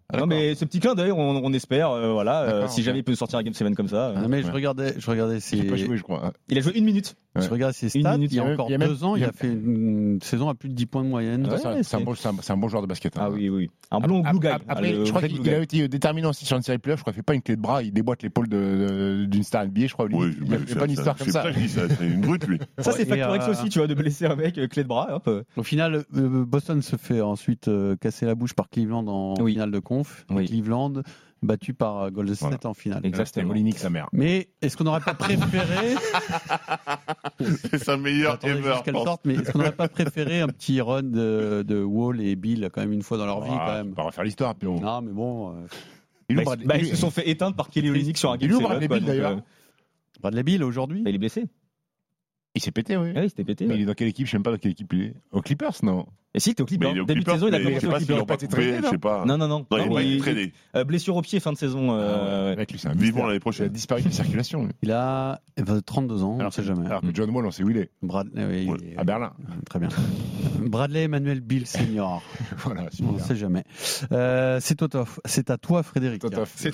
Non mais ce petit clin d'œil, on, on espère, euh, voilà, euh, si okay. jamais il peut sortir un Game sept comme ça. Euh, ah, mais ouais. je regardais, je regardais ses. Il a pas joué, je crois. Il a joué une minute. Ouais. Je regarde ses stats. minute, il y a il y a encore il y a même- deux ans, il il y a- a fait une saison à plus de dix points de moyenne. Ouais, c'est, un, c'est- c'est, un bon, c'est, un, c'est un bon joueur de basket. Hein. Ah oui, oui. Un blond glue guy. Après, Le je crois vrai qu'il glue il a guy. été déterminant aussi sur une série playoff. Je crois qu'il fait pas une clé de bras, il déboîte l'épaule de, de, d'une star N B A, je crois. Oui, il a fait pas une histoire comme c'est ça. ça que je dis, ça, c'est une brute, lui. Ça c'est Et, Factor X euh, aussi, tu vois, de blesser un mec, euh, clé de bras, hop. Au final, euh, Boston se fait ensuite euh, casser la bouche par Cleveland en Oui. finale de conf. Oui. Cleveland battu par euh, Golden State Voilà. en finale. Exactement. Olinik, sa mère. Mais est-ce qu'on n'aurait pas préféré C'est sa meilleure Attendez ever, juste je qu'elle pense. sorte, mais est-ce qu'on n'aurait pas préféré un petit run de, de Wall et Bill quand même une fois dans leur vie Ah, quand même. on va refaire l'histoire, Pierrot. Non, mais bon. euh, Il Bah, ouvre ils- bah, ils se sont fait éteindre par Kelly Olynyk sur un Il Game ouvre sept, Bradley quoi, Beal, donc, d'ailleurs. euh, Bradley Bill aujourd'hui. bah, il est blessé. Il s'est pété, oui. Ah oui, il s'était pété. Mais ouais. il est dans quelle équipe? Je sais même pas dans quelle équipe il est. Aux Clippers, non? Et si, il était au Mais Clippers. il est au Début de Clippers, saison, il a mais commencé je sais au pas s'ils Clippers. l'ont pas été coupé, tradé, je sais pas. Non, non, non. Non, il n'a pas il- été tradé. euh, blessure au pied, fin de saison. euh, ouais. Avec lui, c'est un Vivement mystère. l'année Il a prochaine. disparu de la circulation. lui. Il a trente-deux ans, on ne Alors, sait jamais. alors que John Wall, on sait où il est. Bradley, oui, Ouais, il est- À Berlin. Très bien. Bradley Emmanuel Bill Senior. Voilà, On super. ne sait jamais. Euh, c'est, Totof. c'est à toi, Frédéric. Totof. C'est-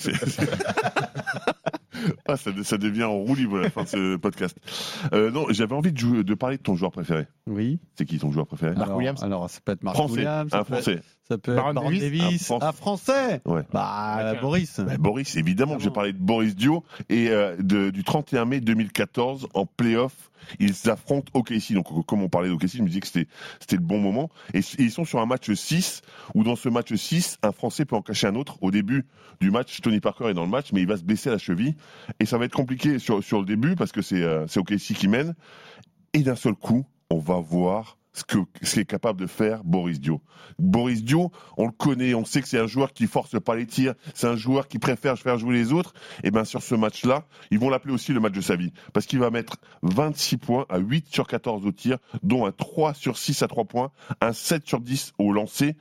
Ah, ça, ça devient en roue libre à la fin de ce podcast. Euh, non, j'avais envie de, jouer, de parler de ton joueur préféré. Oui. C'est qui ton joueur préféré? Mark alors, Williams. alors, ça peut être Mark Français. Williams. Ça Un peut français. Être, ça peut Baron être Baron Davis. Davis. Un Ah, français. Ouais. Bah, Boris. Bah, Boris, évidemment que j'ai parlé de Boris Dio et euh, de, du trente et un mai deux mille quatorze en play-off. Ils affrontent O K C. Donc, comme on parlait d'O K C, je me disais que c'était, c'était le bon moment. Et, et ils sont sur un match six où dans ce match six, un Français peut en cacher un autre. Au début du match, Tony Parker est dans le match, mais il va se blesser à la cheville. Et ça va être compliqué sur, sur le début parce que c'est, euh, c'est O K C qui mène. Et d'un seul coup, on va voir ce que ce qu'est capable de faire Boris Dio. Boris Dio, on le connaît, on sait que c'est un joueur qui force pas les tirs, c'est un joueur qui préfère faire jouer les autres. Et bien sur ce match-là, ils vont l'appeler aussi le match de sa vie, parce qu'il va mettre vingt-six points à huit sur quatorze au tir, dont un trois sur six à trois points, un sept sur dix au lancer.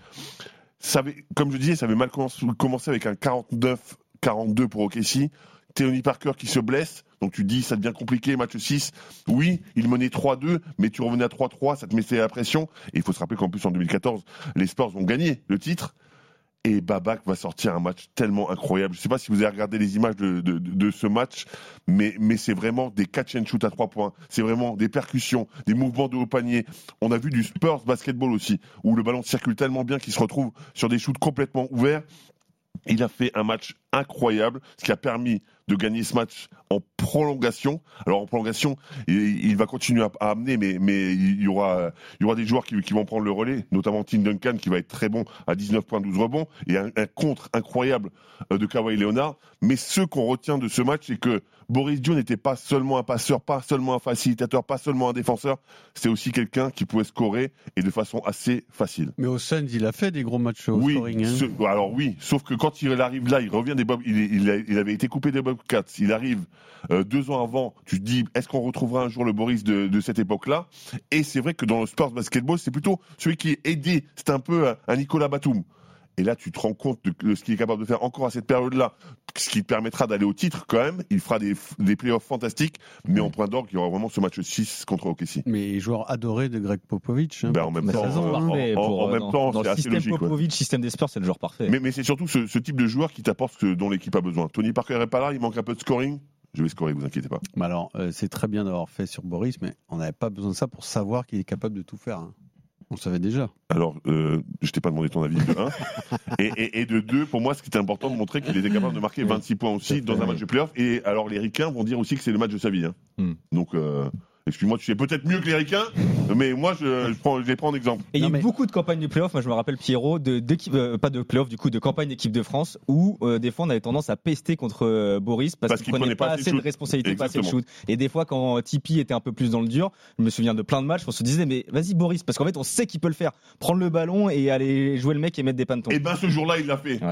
Ça avait, comme je disais, ça avait mal commencé avec un quarante-neuf quarante-deux pour O K C. Tony Parker qui se blesse, donc tu te dis ça devient compliqué, match six. Oui, il menait trois deux, mais tu revenais à trois trois, ça te mettait la pression. Et il faut se rappeler qu'en plus en deux mille quatorze, les Spurs ont gagné le titre. Et Babak va sortir un match tellement incroyable. Je ne sais pas si vous avez regardé les images de, de, de, de ce match, mais, mais c'est vraiment des catch and shoot à trois points. C'est vraiment des percussions, des mouvements de haut panier. On a vu du Spurs basketball aussi, où le ballon circule tellement bien qu'il se retrouve sur des shoots complètement ouverts. Il a fait un match incroyable, ce qui a permis de gagner ce match en prolongation. Alors en prolongation, il, il va continuer à, à amener, mais, mais il, y aura, il y aura des joueurs qui, qui vont prendre le relais, notamment Tim Duncan qui va être très bon à dix-neuf points, douze rebonds, et un, un contre incroyable de Kawhi Leonard. Mais ce qu'on retient de ce match, c'est que Boris Dio n'était pas seulement un passeur, pas seulement un facilitateur, pas seulement un défenseur, c'est aussi quelqu'un qui pouvait scorer et de façon assez facile. Mais au Suns, il a fait des gros matchs au Oui, scoring. Hein. ce- alors oui, sauf que quand il arrive là, il revient des Bob, il, il, a- il avait été coupé des Bobcats, il arrive euh, deux ans avant, tu te dis, est-ce qu'on retrouvera un jour le Boris de, de cette époque-là? Et c'est vrai que dans le sport basketball, c'est plutôt celui qui est aidé, c'est un peu un, un Nicolas Batum. Et là, tu te rends compte de, de ce qu'il est capable de faire encore à cette période-là, ce qui te permettra d'aller au titre quand même. Il fera des, des playoffs fantastiques, mais en point d'orgue, il y aura vraiment ce match six contre O K C. Mais joueur adoré de Greg Popovich. Hein, Ben, en même Bah, temps, saison euh, en, parfait en- pour, en euh, même dans- temps, dans c'est le assez système logique. ouais. Popovich, système des Spurs, c'est le joueur parfait. Mais, mais c'est surtout ce, ce type de joueur qui t'apporte ce dont l'équipe a besoin. Tony Parker n'est pas là, il manque un peu de scoring. Je vais scorer, vous inquiétez pas. Mais alors, euh, c'est très bien d'avoir fait sur Boris, mais on n'avait pas besoin de ça pour savoir qu'il est capable de tout faire. Hein. On le savait déjà. Alors, euh, je t'ai pas demandé ton avis de un. et, et, et de deux, pour moi, ce qui était important de montrer qu'il était capable de marquer vingt-six points aussi dans un match de playoff. Et alors, les Ricains vont dire aussi que c'est le match de sa vie. Hein. Hmm. Donc, euh, excuse-moi, tu sais peut-être mieux que les Ricains, mais moi, je, je, prends, je les prends en exemple. Et il y a Non, eu mais- beaucoup de campagnes de playoff, moi je me rappelle Pierrot, de, d'équipe, euh, pas de playoff du coup, de campagne d'équipe de France, où euh, des fois on avait tendance à pester contre euh, Boris parce, Parce qu'il qu'il prenait prenait pas assez de shoot. responsabilités, pas assez de Exactement. shoot. Et des fois quand Tipeee était un peu plus dans le dur, je me souviens de plein de matchs, on se disait mais vas-y Boris, parce qu'en fait on sait qu'il peut le faire, prendre le ballon et aller jouer le mec et mettre des pantons. Et ben, ce jour-là, il l'a fait. Voilà.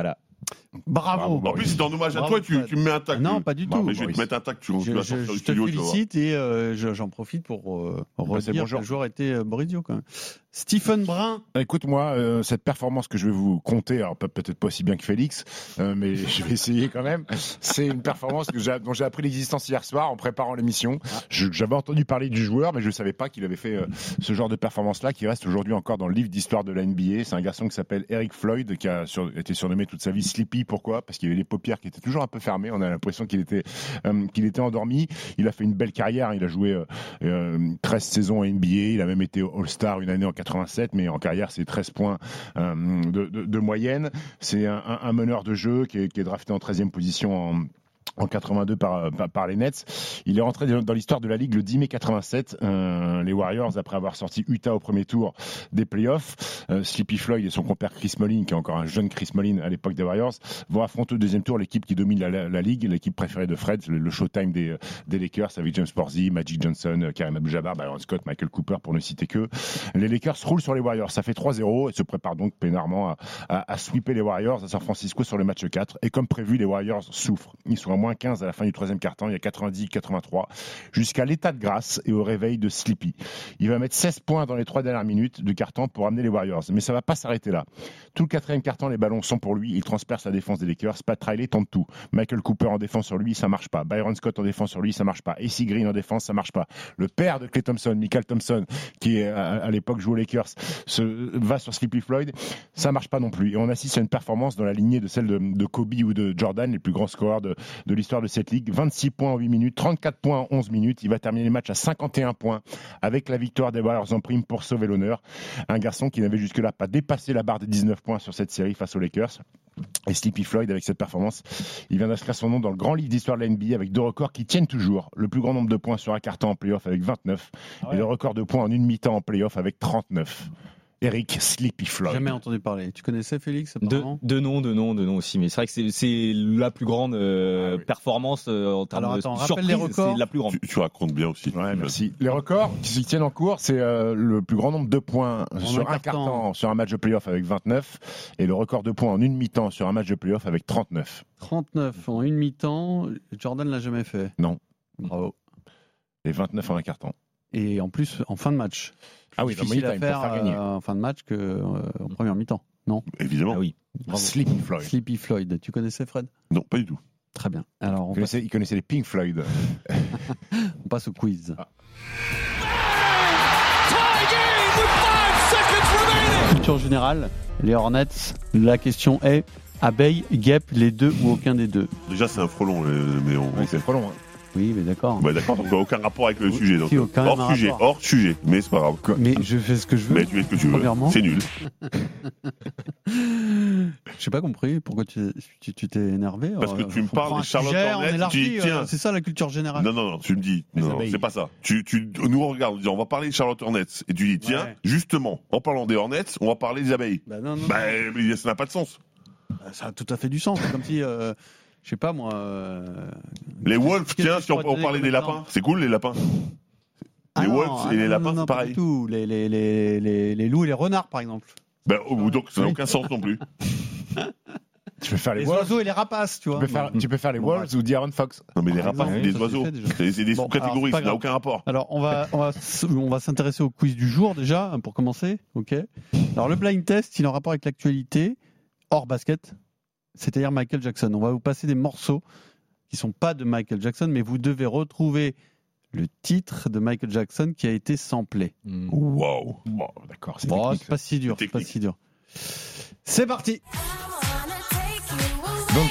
Bravo. En plus, c'est en hommage à Bravo, toi, tu, Fred. tu me mets un tac. Non, pas du Bah, tout. mais je vais te mettre un tac, tu, tu Je, vas je- sortir je du te studio, tu vas voir. félicite et euh, je- j'en profite pour euh, redire bonjour. que le joueur était euh, Borisio quand même. Stephen Brun. Écoute-moi, euh, cette performance que je vais vous conter, alors peut- peut-être pas aussi bien que Félix, euh, mais je vais essayer quand même. C'est une performance que j'ai- dont j'ai appris l'existence hier soir en préparant l'émission. Je- J'avais entendu parler du joueur, mais je ne savais pas qu'il avait fait euh, ce genre de performance-là, qui reste aujourd'hui encore dans le livre d'histoire de la N B A. C'est un garçon qui s'appelle Eric Floyd, qui a sur- été surnommé toute sa vie Sleepy. Pourquoi ? Parce qu'il avait les paupières qui étaient toujours un peu fermées. On a l'impression qu'il était, euh, qu'il était endormi. Il a fait une belle carrière. Il a joué euh, euh, treize saisons à N B A. Il a même été All-Star une année en quatre-vingt-sept, mais en carrière, c'est treize points euh, de, de, de moyenne. C'est un, un, un meneur de jeu qui est, qui est drafté en treizième position en en quatre-vingt-deux par, par, par les Nets. Il est rentré dans l'histoire de la Ligue le dix mai quatre-vingt-sept. Euh, les Warriors, après avoir sorti Utah au premier tour des playoffs, euh, Sleepy Floyd et son compère Chris Mullin, qui est encore un jeune Chris Mullin à l'époque des Warriors, vont affronter au deuxième tour l'équipe qui domine la, la, la Ligue, l'équipe préférée de Fred, le, le Showtime des, des Lakers, avec James Borzi, Magic Johnson, Kareem Abdul-Jabbar, Byron Scott, Michael Cooper, pour ne citer que. Les Lakers roulent sur les Warriors. Ça fait trois zéro et se préparent donc peinardement à, à, à sweeper les Warriors à San Francisco sur le match quatre. Et comme prévu, les Warriors souffrent. Ils sont à moins quinze à la fin du troisième quart-temps, il y a quatre-vingt-dix quatre-vingt-trois, jusqu'à l'état de grâce et au réveil de Sleepy. Il va mettre seize points dans les trois dernières minutes du quart-temps pour amener les Warriors. Mais ça va pas s'arrêter là. Tout le quatrième quart-temps, les ballons sont pour lui. Il transperce la défense des Lakers. Pat Riley tente tout. Michael Cooper en défense sur lui, ça marche pas. Byron Scott en défense sur lui, ça marche pas. A C Green en défense, ça marche pas. Le père de Klay Thompson, Michael Thompson, qui est, à, à l'époque jouait aux Lakers, se, va sur Sleepy Floyd, ça marche pas non plus. Et on assiste à une performance dans la lignée de celle de, de Kobe ou de Jordan, les plus grands scoreurs de, de l'histoire de cette ligue. vingt-six points en huit minutes, trente-quatre points en onze minutes. Il va terminer le match à cinquante et un points avec la victoire des Warriors en prime pour sauver l'honneur. Un garçon qui n'avait jusque-là pas dépassé la barre des dix-neuf points sur cette série face aux Lakers. Et Sleepy Floyd, avec cette performance, il vient d'inscrire son nom dans le grand livre d'histoire de la N B A avec deux records qui tiennent toujours. Le plus grand nombre de points sur un quart-temps en play-off avec vingt-neuf ah ouais. et le record de points en une mi-temps en play-off avec trente-neuf. Eric Sleepy Floyd. Jamais entendu parler. Tu connaissais Félix de, de nom, de nom, de nom aussi. Mais c'est vrai que c'est, c'est la plus grande euh, ah oui. performance euh, en termes Alors, attends, de surprise. Les records. C'est la plus grande. Tu, tu racontes bien aussi. Ouais, merci. Les records qui se tiennent en cours, c'est euh, le plus grand nombre de points en sur un quart-temps sur un match de play-off avec vingt-neuf et le record de points en une mi-temps sur un match de play-off avec trente-neuf. trente-neuf en une mi-temps. Jordan l'a jamais fait. Non. Bravo. Et vingt-neuf en un quart-temps. Et en plus en fin de match. Ah oui, difficile à faire, faire gagner. Euh, en fin de match que euh, en première mi-temps, non ? Évidemment. Ah oui. Bravo. Sleepy Floyd. Sleepy Floyd. Tu connaissais Fred ? Non, pas du tout. Très bien. Alors, on il, connaissait, passe... il connaissait les Pink Floyd. On passe au quiz. Ah. Culture générale, les Hornets. La question est abeille, guêpe, les deux ou aucun des deux ? Déjà, c'est un frelon, mais on. Oui, c'est frelon. Hein. Oui, mais d'accord. Bah d'accord, donc aucun rapport avec le oui, sujet. Donc, si, aucun hors sujet, rapport. hors sujet, mais c'est pas grave. Mais je fais ce que je veux. Mais tu fais ce que tu veux. C'est nul. J'ai pas compris pourquoi tu, tu, tu t'es énervé. Parce que tu me parles des Charlotte Hornets. Tu dis, tiens, c'est ça la culture générale. Non, non, non, tu me dis, non, c'est pas ça. Tu, tu nous regardes, on dit, on va parler des Charlotte Hornets, et tu dis, tiens, ouais. justement, en parlant des Hornets, on va parler des abeilles. Bah non, non. Bah, non. ça n'a pas de sens. Ça a tout à fait du sens. C'est comme si. Euh, Je sais pas moi. Euh... Les Wolves, tiens, si on, on parlait des lapins, c'est cool les lapins. Ah les non, Wolves ah et non, les lapins, non, non, c'est pareil. Pas du tout. Les, les, les, les, les loups et les renards, par exemple. Ben, oh, donc ça n'a aucun sens non plus. Tu peux faire les, les Wolves. oiseaux et les rapaces, tu vois. Tu peux faire, tu peux faire les bon, Wolves ou De'Aaron Fox. Non, mais les rapaces, c'est des oiseaux. C'est, c'est des bon, sous-catégories, ça n'a aucun rapport. Alors, on va, on va, on va s'intéresser au quiz du jour déjà, pour commencer. Ok. Alors, le blind test, il est en rapport avec l'actualité, hors basket, c'est-à-dire Michael Jackson. On va vous passer des morceaux qui ne sont pas de Michael Jackson, mais vous devez retrouver le titre de Michael Jackson qui a été samplé. Mmh. Wow. Bon, d'accord, c'est, bon, technique, c'est pas si dur, c'est, c'est pas si dur. C'est parti. Donc,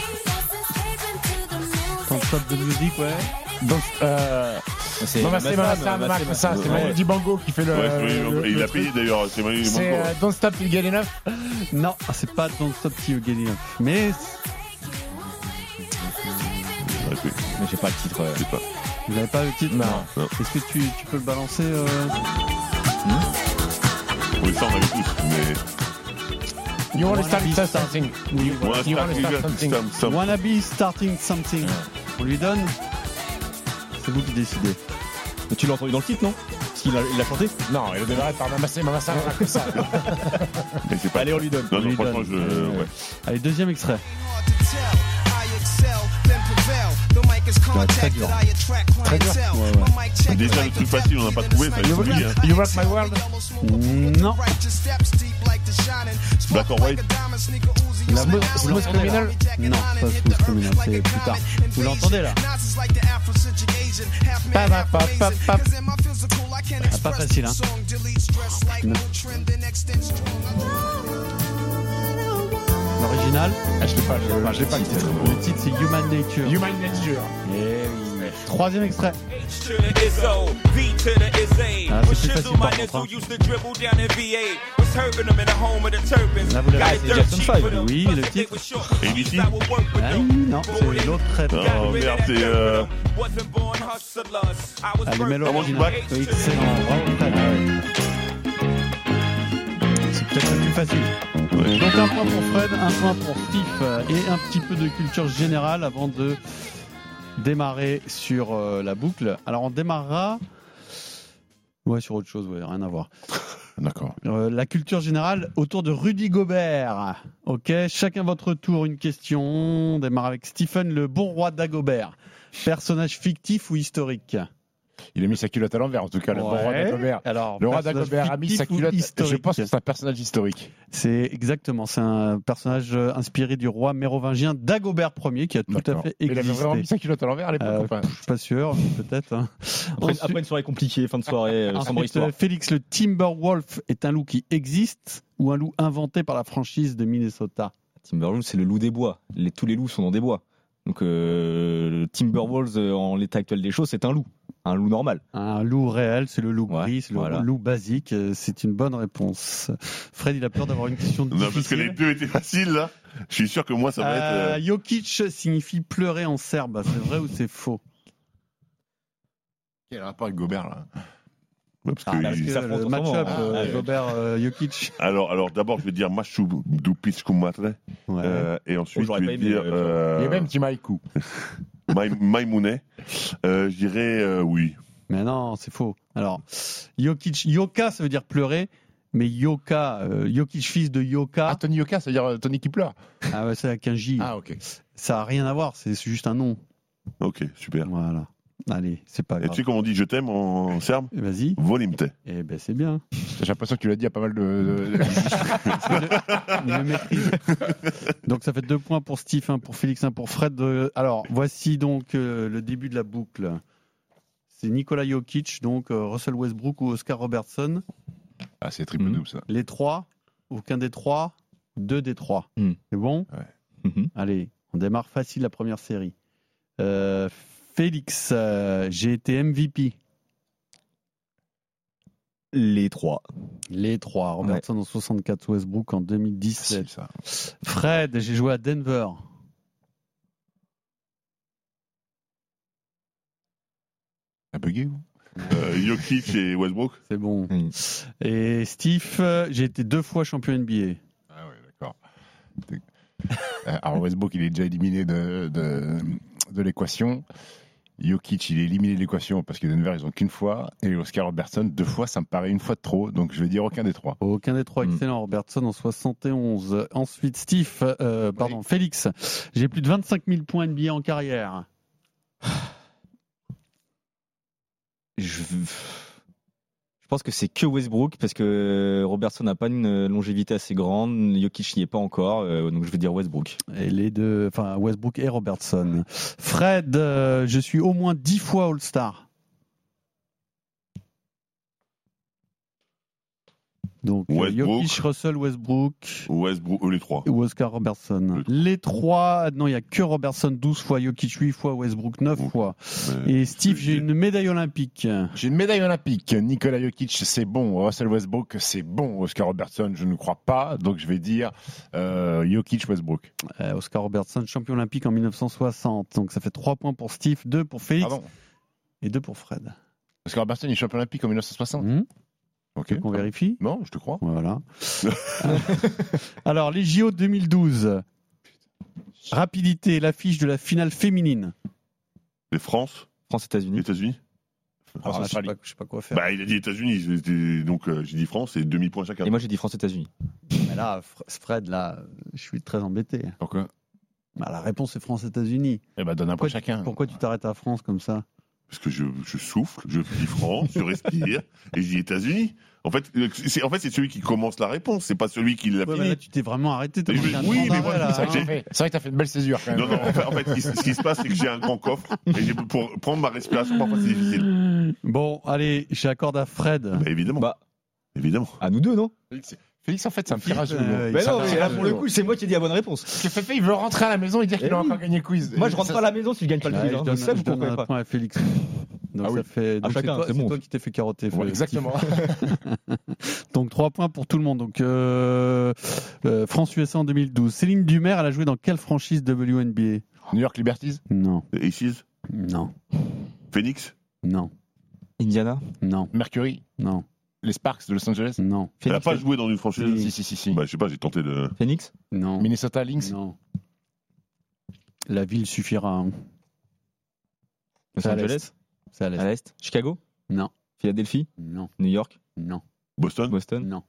Don't Stop the Music, ouais. Donc, euh, c'est Mama c'est Mama c'est ça, c'est Manu Dibango qui fait le. Ouais, oui, le, il le a payé d'ailleurs, c'est Manu Dibango. C'est euh, Don't Stop Till You Get Enough. Non, c'est pas Don't Stop Till You Get Enough. Mais. Mais j'ai pas le titre. Euh... Pas. Vous n'avez pas le titre ? Non. non. Est-ce que tu, tu peux le balancer euh... hmm Oui, ça on avait tous, mais. You want to start something. You want to start something. Wanna be starting something. On lui donne ? C'est vous qui décidez. Mais tu l'as entendu dans le titre, non ? Parce qu'il a, il a chanté ? Non, il a démarré par Mama c'est Mama ça, ça. Mais c'est pas... Allez, on lui donne. Non, non, lui franchement, donne. je. Ouais. Allez, deuxième extrait. Très dur. Très dur. Ouais, ouais. Déjà, le truc facile, on n'a pas trouvé, ça You, est oublié. Hein. you Rock My World. Non. Black or White. La mo- Smooth vous l'entendez, là Criminal. Non, pas Smooth Criminal, c'est plus tard. Vous l'entendez là? Pa, pa, pa, pa, pa. Ah, pas facile, hein. L'original, Ah, je l'ai pas, je l'ai pas, je l'ai pas le titre. le titre c'est Human Nature. Human Nature. Eh oui. Troisième extrait. Ah, c'est plus facile par contre. Hein. Là vous l'avez. c'est Jackson five. Oui, le titre. A B C. Ah oui, non, c'est l'autre traite. Oh merde, c'est. Euh... Allez, mets Comment tu l'original. back Excellent, bravo Fred. C'est peut-être le plus facile. Ouais. Donc un point pour Fred, un point pour Steve et un petit peu de culture générale avant de démarrer sur euh, la boucle. Alors on démarrera ouais sur autre chose, ouais, rien à voir. D'accord. Euh, la culture générale autour de Rudy Gobert. Ok, chacun votre tour une question. On démarre avec Stephen, le bon roi d'Agobert. Personnage fictif ou historique? Il a mis sa culotte à l'envers, en tout cas, le bon Ouais. roi d'Agobert. Alors, Le roi personnage d'Agobert a mis sa fictif ou culotte. Je historique? pense que c'est un personnage historique. C'est exactement, c'est un personnage euh, inspiré du roi mérovingien Dagobert Ier qui a tout D'accord. à fait Il avait existé. vraiment mis sa culotte à l'envers à l'époque. Euh, enfin. pff, je suis pas sûr, peut-être. hein. Après, Ensuite- après une soirée compliquée, fin de soirée, euh, sombre Ensuite, histoire. euh, Félix, le Timberwolf est un loup qui existe ou un loup inventé par la franchise de Minnesota? Timberwolves, c'est le loup des bois. Les, tous les loups sont dans des bois. Donc, euh, le Timberwolves, euh, en l'état actuel des choses, c'est un loup. Un loup normal. Un loup réel, c'est le loup Ouais, gris, c'est le voilà. loup basique. euh, C'est une bonne réponse. Fred, il a peur d'avoir une question Non, parce que difficile. les deux étaient faciles, là. Je suis sûr que moi, ça va être. Euh, euh, Jokic signifie pleurer en serbe. C'est vrai ou c'est faux? Quel rapport avec Gobert, là? ouais, parce Ah, que parce il- que s'affrontent le en ce moment. match-up, Ah, euh, ouais. Gobert euh, Jokic. Alors, alors d'abord, je vais dire Machu Dupis Kumatre. Ouais. Euh, et ensuite, Oh, j'aurais je pas vais aimé, dire. euh, Euh, Il y a même Timaikou. Maï- Maïmounet. Euh, je dirais euh, oui. Mais non, c'est faux. Alors, Jokic, Yoka, ça veut dire pleurer. Mais Yoka, euh, Jokic fils de Yoka, Ah, Tony Yoka, c'est-à-dire euh, Tony qui pleure. ah ouais, c'est avec un J. Ah, ok. Ça n'a rien à voir, c'est c'est juste un nom. Ok, super. Voilà. Allez, c'est pas Et grave. tu sais comment on dit je t'aime en serbe? Vas-y. Volimte. Eh ben, c'est bien. J'ai l'impression que tu l'as dit à pas mal de. de- Il le maîtrise. Donc ça fait deux points pour Steve, un pour Félix, un pour Fred. Euh, Alors voici donc euh, le début de la boucle. C'est Nikola Jokic, donc euh, Russell Westbrook ou Oscar Robertson. Ah, c'est triple Mhm. double, ça. Les trois, aucun des trois, deux des trois. Mhm. C'est bon? Mhm. Allez, on démarre facile la première série. Euh, Félix, euh, j'ai été M V P. Les trois. Les trois. Robertson en soixante-quatre, Westbrook en deux mille dix-sept. C'est ça. Fred, j'ai joué à Denver. T'as bugué ou? Euh, Jokic et Westbrook. C'est bon. Oui. Et Steve, euh, j'ai été deux fois champion N B A. Ah, ouais, d'accord. Euh, Alors, Westbrook, il est déjà éliminé de, de, de l'équation. Jokic, il est éliminé de l'équation parce que Denver, ils ont qu'une fois. Et Oscar Robertson, deux fois, ça me paraît une fois de trop. Donc, je vais dire aucun des trois. Aucun des trois, Mm. excellent. Robertson en soixante et onze. Ensuite, Steve, euh, pardon, Félix, j'ai plus de vingt-cinq mille points N B A en carrière. Je... je pense que c'est que Westbrook parce que Robertson n'a pas une longévité assez grande. Jokic n'y est pas encore, euh, donc je vais dire Westbrook. Et les deux, enfin, Westbrook et Robertson. Fred, euh, je suis au moins dix fois All-Star. Donc, euh, Westbrook. Jokic, Russell, Westbrook Westbrook, euh, les trois. ou Oscar Robertson. Les trois, non, il n'y a que Robertson douze fois, Jokic huit fois, Westbrook neuf Ok. fois. Mais- Et Steve, j'ai une médaille olympique. J'ai une médaille olympique. Nikola Jokic, c'est bon. Russell Westbrook, c'est bon. Oscar Robertson, je ne crois pas. Donc, je vais dire euh, Jokic, Westbrook. Euh, Oscar Robertson, champion olympique en mille neuf cent soixante. Donc ça fait trois points pour Steve, deux pour Félix Pardon. et deux pour Fred. Oscar Robertson est champion olympique en mille neuf cent soixante. Mmh. Ok. On vérifie. Non, je te crois. Voilà. Alors, les J O deux mille douze. Rapidité, l'affiche de la finale féminine. Les France, France-États-Unis. États-Unis. Alors là, je sais Australie. pas, je sais pas quoi faire. Bah, il a dit États-Unis, c'était- donc euh, j'ai dit France et demi-point chacun. Et moi j'ai dit France-États-Unis. Mais là, Fr- Fred, là, je suis très embêté. Pourquoi? Bah, la réponse est France-États-Unis. Eh ben, donne un point Pourquoi, chacun. pourquoi tu t'arrêtes à France comme ça? Parce que je, je souffle, je dis France, je respire, et je dis États-Unis. En fait, c'est, en fait, c'est celui qui commence la réponse, c'est pas celui qui l'a Ouais, fini. bah là, tu t'es vraiment arrêté. T'as Mais manqué je- un oui, temps mais d'arrêt, voilà, là, C'est vrai que hein. t'as fait- c'est vrai que t'as fait une belle césure quand même. Non, non, en fait, en fait, ce qui- ce qui se passe, c'est que j'ai un grand coffre, et j'ai- pour prendre ma respiration, parfois, c'est difficile. Bon, allez, j'accorde à Fred. Bah, évidemment. Bah. Évidemment. À nous deux, non? Félix, Félix, en fait, c'est un petit Philippe, rageux. euh, Mais Ça non, va, mais ça là, va, pour le ça coup, c'est moi qui ai dit la bonne réponse. Parce que Fefe, il veut rentrer à la maison et dire qu'il Eh a oui. encore gagné le quiz. Moi, je rentre Ça- pas à la maison si je gagne pas le Ouais, quiz. je hein. donne, Je sais, je vous donne comprenez un pas. point à Félix. Donc Ah ça oui. fait. donc chacun, c'est toi, c'est c'est bon. toi qui t'es fait carotter. Ouais, Steve. exactement. Donc trois points pour tout le monde. Donc euh, euh, France-U S A en deux mille douze. Céline Dumer, elle a joué dans quelle franchise W N B A? New York Liberties. Non, Aces, non, Phoenix, non, Indiana? non, Mercury. non, Les Sparks de Los Angeles. non, elle a Phoenix? pas joué dans une franchise. Si, si, si, si. Bah, je sais pas, j'ai tenté de. Phoenix? non, Minnesota Lynx. non. La ville suffira. hein. Los C'est à l'est. Angeles? C'est à À l'est. l'Est? Chicago? Non, Philadelphie? non, New York? non, Boston, Boston? non,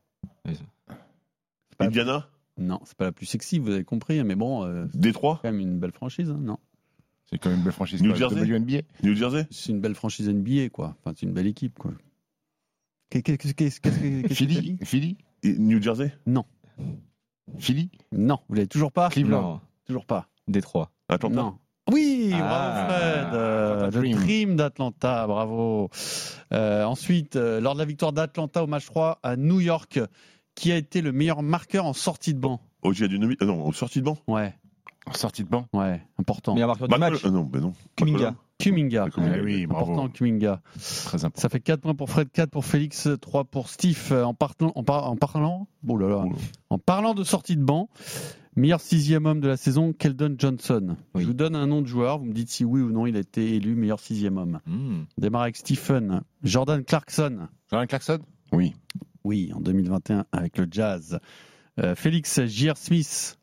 Indiana, non. C'est pas la plus sexy, vous avez compris. Mais bon, euh, c'est Détroit, quand même une belle franchise. hein, non, C'est quand même une belle franchise. New quoi, Jersey. W N B A. New Jersey, c'est une belle franchise N B A, quoi. Enfin, c'est une belle équipe, quoi. Qu'est-ce que qu'est-ce que- qu'est-ce que- qu'est-ce que t'as Philly. dit Philly. et New Jersey. Philly. Non, vous l'avez toujours pas. Cleveland. Non. Toujours pas. Détroit. Atlanta. Non. Oui, Ah, bravo Fred. Euh, Atlanta le Dream. Dream d'Atlanta, bravo. Euh, ensuite, euh, lors de la victoire d'Atlanta au match trois à New York, qui a été le meilleur marqueur en sortie de banc? O G Anunoby, ah non, en sortie de banc. Ouais, En sortie de banc. ouais, important. Meilleur marqueur du McCollum- match? Ah non, ben non. Kuminga. McCollum. Kuminga. Kuminga, Eh oui, bravo. Important Kuminga. Très important. Ça fait quatre points pour Fred, quatre pour Félix, trois pour Steve. Euh, En, partant, en, par- en parlant, oh là là, Oh là. en parlant de sortie de banc, meilleur sixième homme de la saison, Keldon Johnson. Oui. Je vous donne un nom de joueur, vous me dites si oui ou non il a été élu meilleur sixième homme. Hmm. On démarre avec Stephen. Jordan Clarkson. Jordan Clarkson. Oui. Oui, en deux mille vingt et un avec le Jazz. Euh, Félix J R. Smith.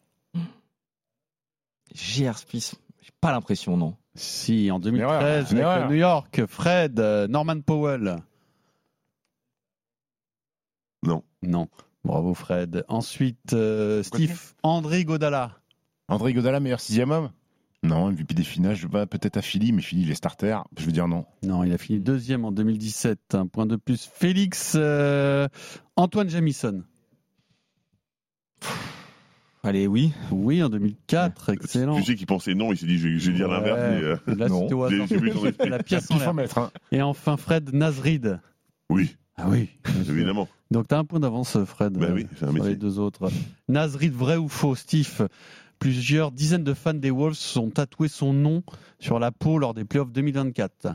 J R. Smith. J'ai pas l'impression, non. Si, en deux mille treize Erreur, avec erreur. New York. Fred, euh, Norman Powell. Non. Non. Bravo Fred. Ensuite, euh, Steve, André Godala. André Godala, meilleur sixième homme. Non, M V P des finales, je vais peut-être à Philly, mais Philly, les starters, je veux dire non. Non, il a fini deuxième en deux mille dix-sept. Un point de plus. Félix, euh, Antoine Jamison. Allez, oui. Oui, en deux mille quatre. Excellent. Tu sais qu'il pensait non, il s'est dit je vais, je vais dire Ouais. l'inverse. Mais, euh, Là, Non. c'était au hasard. J'ai- j'ai vu ton C'était la pièce en Il faut l'air. mettre. Hein. Et enfin, Fred Nazrid. oui, Ah oui. évidemment. Donc, tu as un point d'avance, Fred. Bah euh, oui, c'est un sur métier. les deux autres. Nazrid, vrai ou faux, Steve? Plusieurs dizaines de fans des Wolves ont tatoué son nom sur la peau lors des playoffs deux mille vingt-quatre.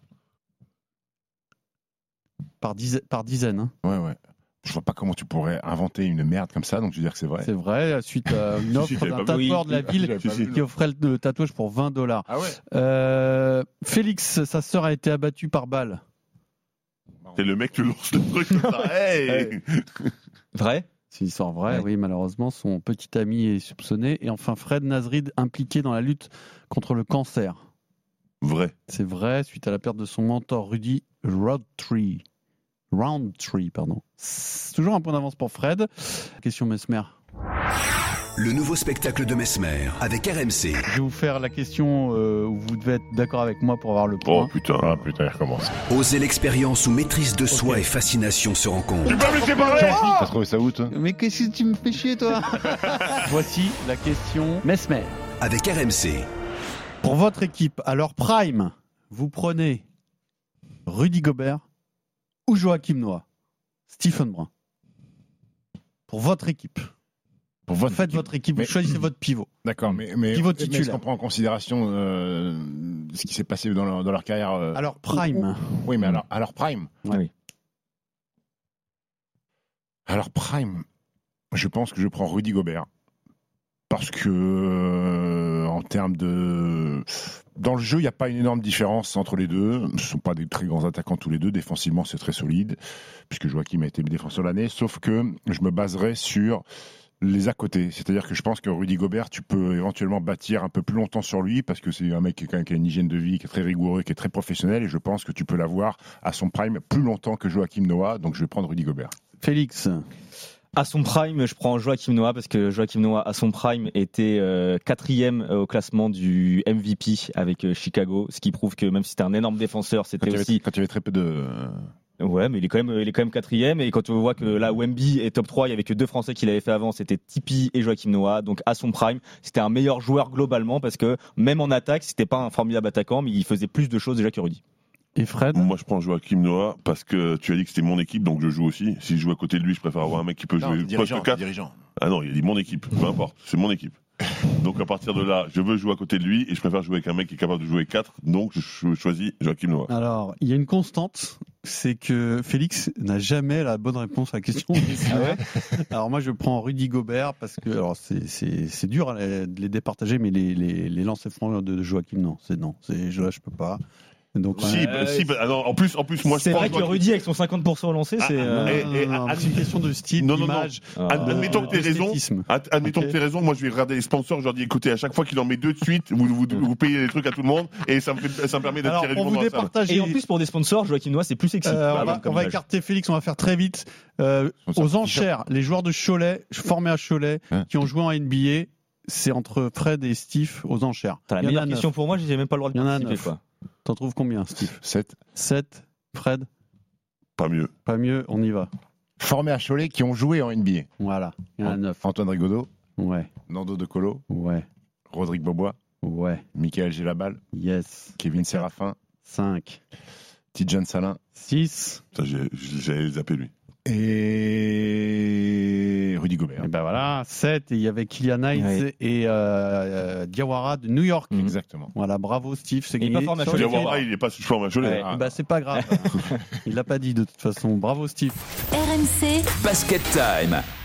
Par, dizaines, par dizaines. Hein. Ouais, ouais. Je vois pas comment tu pourrais inventer une merde comme ça, donc je veux dire que c'est vrai. C'est vrai, suite à une Si, offre si, j'avais d'un pas vu. tatoueur de la ville J'avais Si, pas si. vu, qui non. offrait le, le tatouage pour vingt dollars. Ah ouais. Euh, Félix, sa sœur a été abattue par balle. C'est le mec, tu lances le truc comme ça. Hey Vrai? C'est une histoire vraie, Ouais. oui, malheureusement. Son petit ami est soupçonné. Et enfin, Fred Nazrid, impliqué dans la lutte contre le cancer. Vrai. C'est vrai, suite à la perte de son mentor Rudy Roundtree. Roundtree, pardon. C'est toujours un point d'avance pour Fred. Question Mesmer. Le nouveau spectacle de Mesmer avec R M C. Je vais vous faire la question euh, où vous devez être d'accord avec moi pour avoir le point. Oh putain. Ah putain, il recommence. Osez l'expérience où maîtrise de soi et fascination se rencontrent. J'ai pas laissé parler. T'as trouvé ça où, toi? Mais qu'est-ce que tu me fais chier, toi? Voici la question Mesmer. Avec R M C. Pour votre équipe, à leur prime, vous prenez Rudy Gobert ou Joachim Noah? Stephen Brun. Pour votre équipe. Pour Vous votre faites équipe. votre équipe, Mais- vous choisissez votre pivot. D'accord, mais, mais, Pivot mais titulaire. est-ce qu'on prend en considération euh, ce qui s'est passé dans leur, dans leur carrière euh, À leur prime. Oui, mais alors, à leur prime. Ouais. Oui. À leur prime, je pense que je prends Rudy Gobert. Parce que, euh, en termes de. Dans le jeu, il n'y a pas une énorme différence entre les deux. Ce ne sont pas des très grands attaquants tous les deux. Défensivement, c'est très solide, puisque Joachim a été le défenseur de l'année. Sauf que je me baserai sur les à côté. C'est-à-dire que je pense que Rudy Gobert, tu peux éventuellement bâtir un peu plus longtemps sur lui, parce que c'est un mec qui a qui a une hygiène de vie qui est très rigoureux, qui est très professionnel, et je pense que tu peux l'avoir à son prime plus longtemps que Joachim Noah. Donc je vais prendre Rudy Gobert. Félix. À son prime, je prends Joachim Noah parce que Joachim Noah, à son prime, était euh, quatrième au classement du M V P avec euh, Chicago, ce qui prouve que même si c'était un énorme défenseur, c'était quand aussi... avait, quand il y avait très peu de... Ouais, mais il est quand même, il est quand même quatrième. Et quand on voit que là, Wemby est top trois, il y avait que deux Français qui l'avaient fait avant, c'était Tipeee et Joachim Noah. Donc à son prime, c'était un meilleur joueur globalement parce que même en attaque, c'était pas un formidable attaquant, mais il faisait plus de choses déjà que Rudy. Et Fred ? Moi, je prends Joachim Noah parce que tu as dit que c'était mon équipe, donc je joue aussi. Si je joue à côté de lui, je préfère avoir un mec qui peut non, jouer dirigeant, poste quatre. Dirigeant. Ah non, il a dit mon équipe, peu importe, c'est mon équipe. Donc à partir de là, je veux jouer à côté de lui et je préfère jouer avec un mec qui est capable de jouer quatre, donc je choisis Joachim Noah. Alors, il y a une constante, c'est que Félix n'a jamais la bonne réponse à la question. Ah ouais. Alors moi, je prends Rudy Gobert parce que alors c'est c'est c'est dur hein, de les départager, mais les les les lancers francs de Joachim non, c'est non, c'est je je peux pas. Donc, si, ouais. bah, si bah, alors, en plus, en plus, moi, je c'est pense vrai que Rudy avec son cinquante pour cent au lancer, ah, c'est. Euh... Non, et, et, non, non, c'est une question de style, non, non, d'image. Non. Ah, de, admettons que tu as raison. Admettons okay. que tu as raison. Moi, je vais regarder les sponsors. Je leur dis, écoutez, à chaque fois qu'il en met deux de suite, vous, vous, vous, vous payez des trucs à tout le monde et ça me, fait, ça me permet d'attirer du monde dans la salle. Et en plus, pour des sponsors, Joachim Noah, c'est plus sexy. Euh, on va, on va écarter Félix. On va faire très vite. Euh, aux enchères, les joueurs de Cholet, formés à Cholet, hein qui ont joué en N B A, c'est entre Fred et Steve aux enchères. T'as la meilleure question pour moi. J'ai même pas le droit de participer, quoi. T'en trouves combien, Steve ? sept. sept. Fred ? Pas mieux. Pas mieux, on y va. Formés à Cholet qui ont joué en N B A. Voilà, il y en a neuf. Antoine Rigaudot. Ouais. Nando De Colo. Ouais. Rodrigue Bobois. Ouais. Michael Gélabal. Yes. Kevin Séraphin. cinq. Tidjane Salin. six. Ça, j'ai, j'allais zapper lui. Et Rudy Gobert. Et ben voilà, sept. Et il y avait Kylian Knight ouais. et euh, euh, Diawara de New York. Mmh. Exactement. Voilà, bravo Steve. C'est gagné. Diawara, il n'est pas formé à Cholet. Ouais, ah. Bah c'est pas grave. Il l'a pas dit de toute façon. Bravo Steve. R M C Basket Time.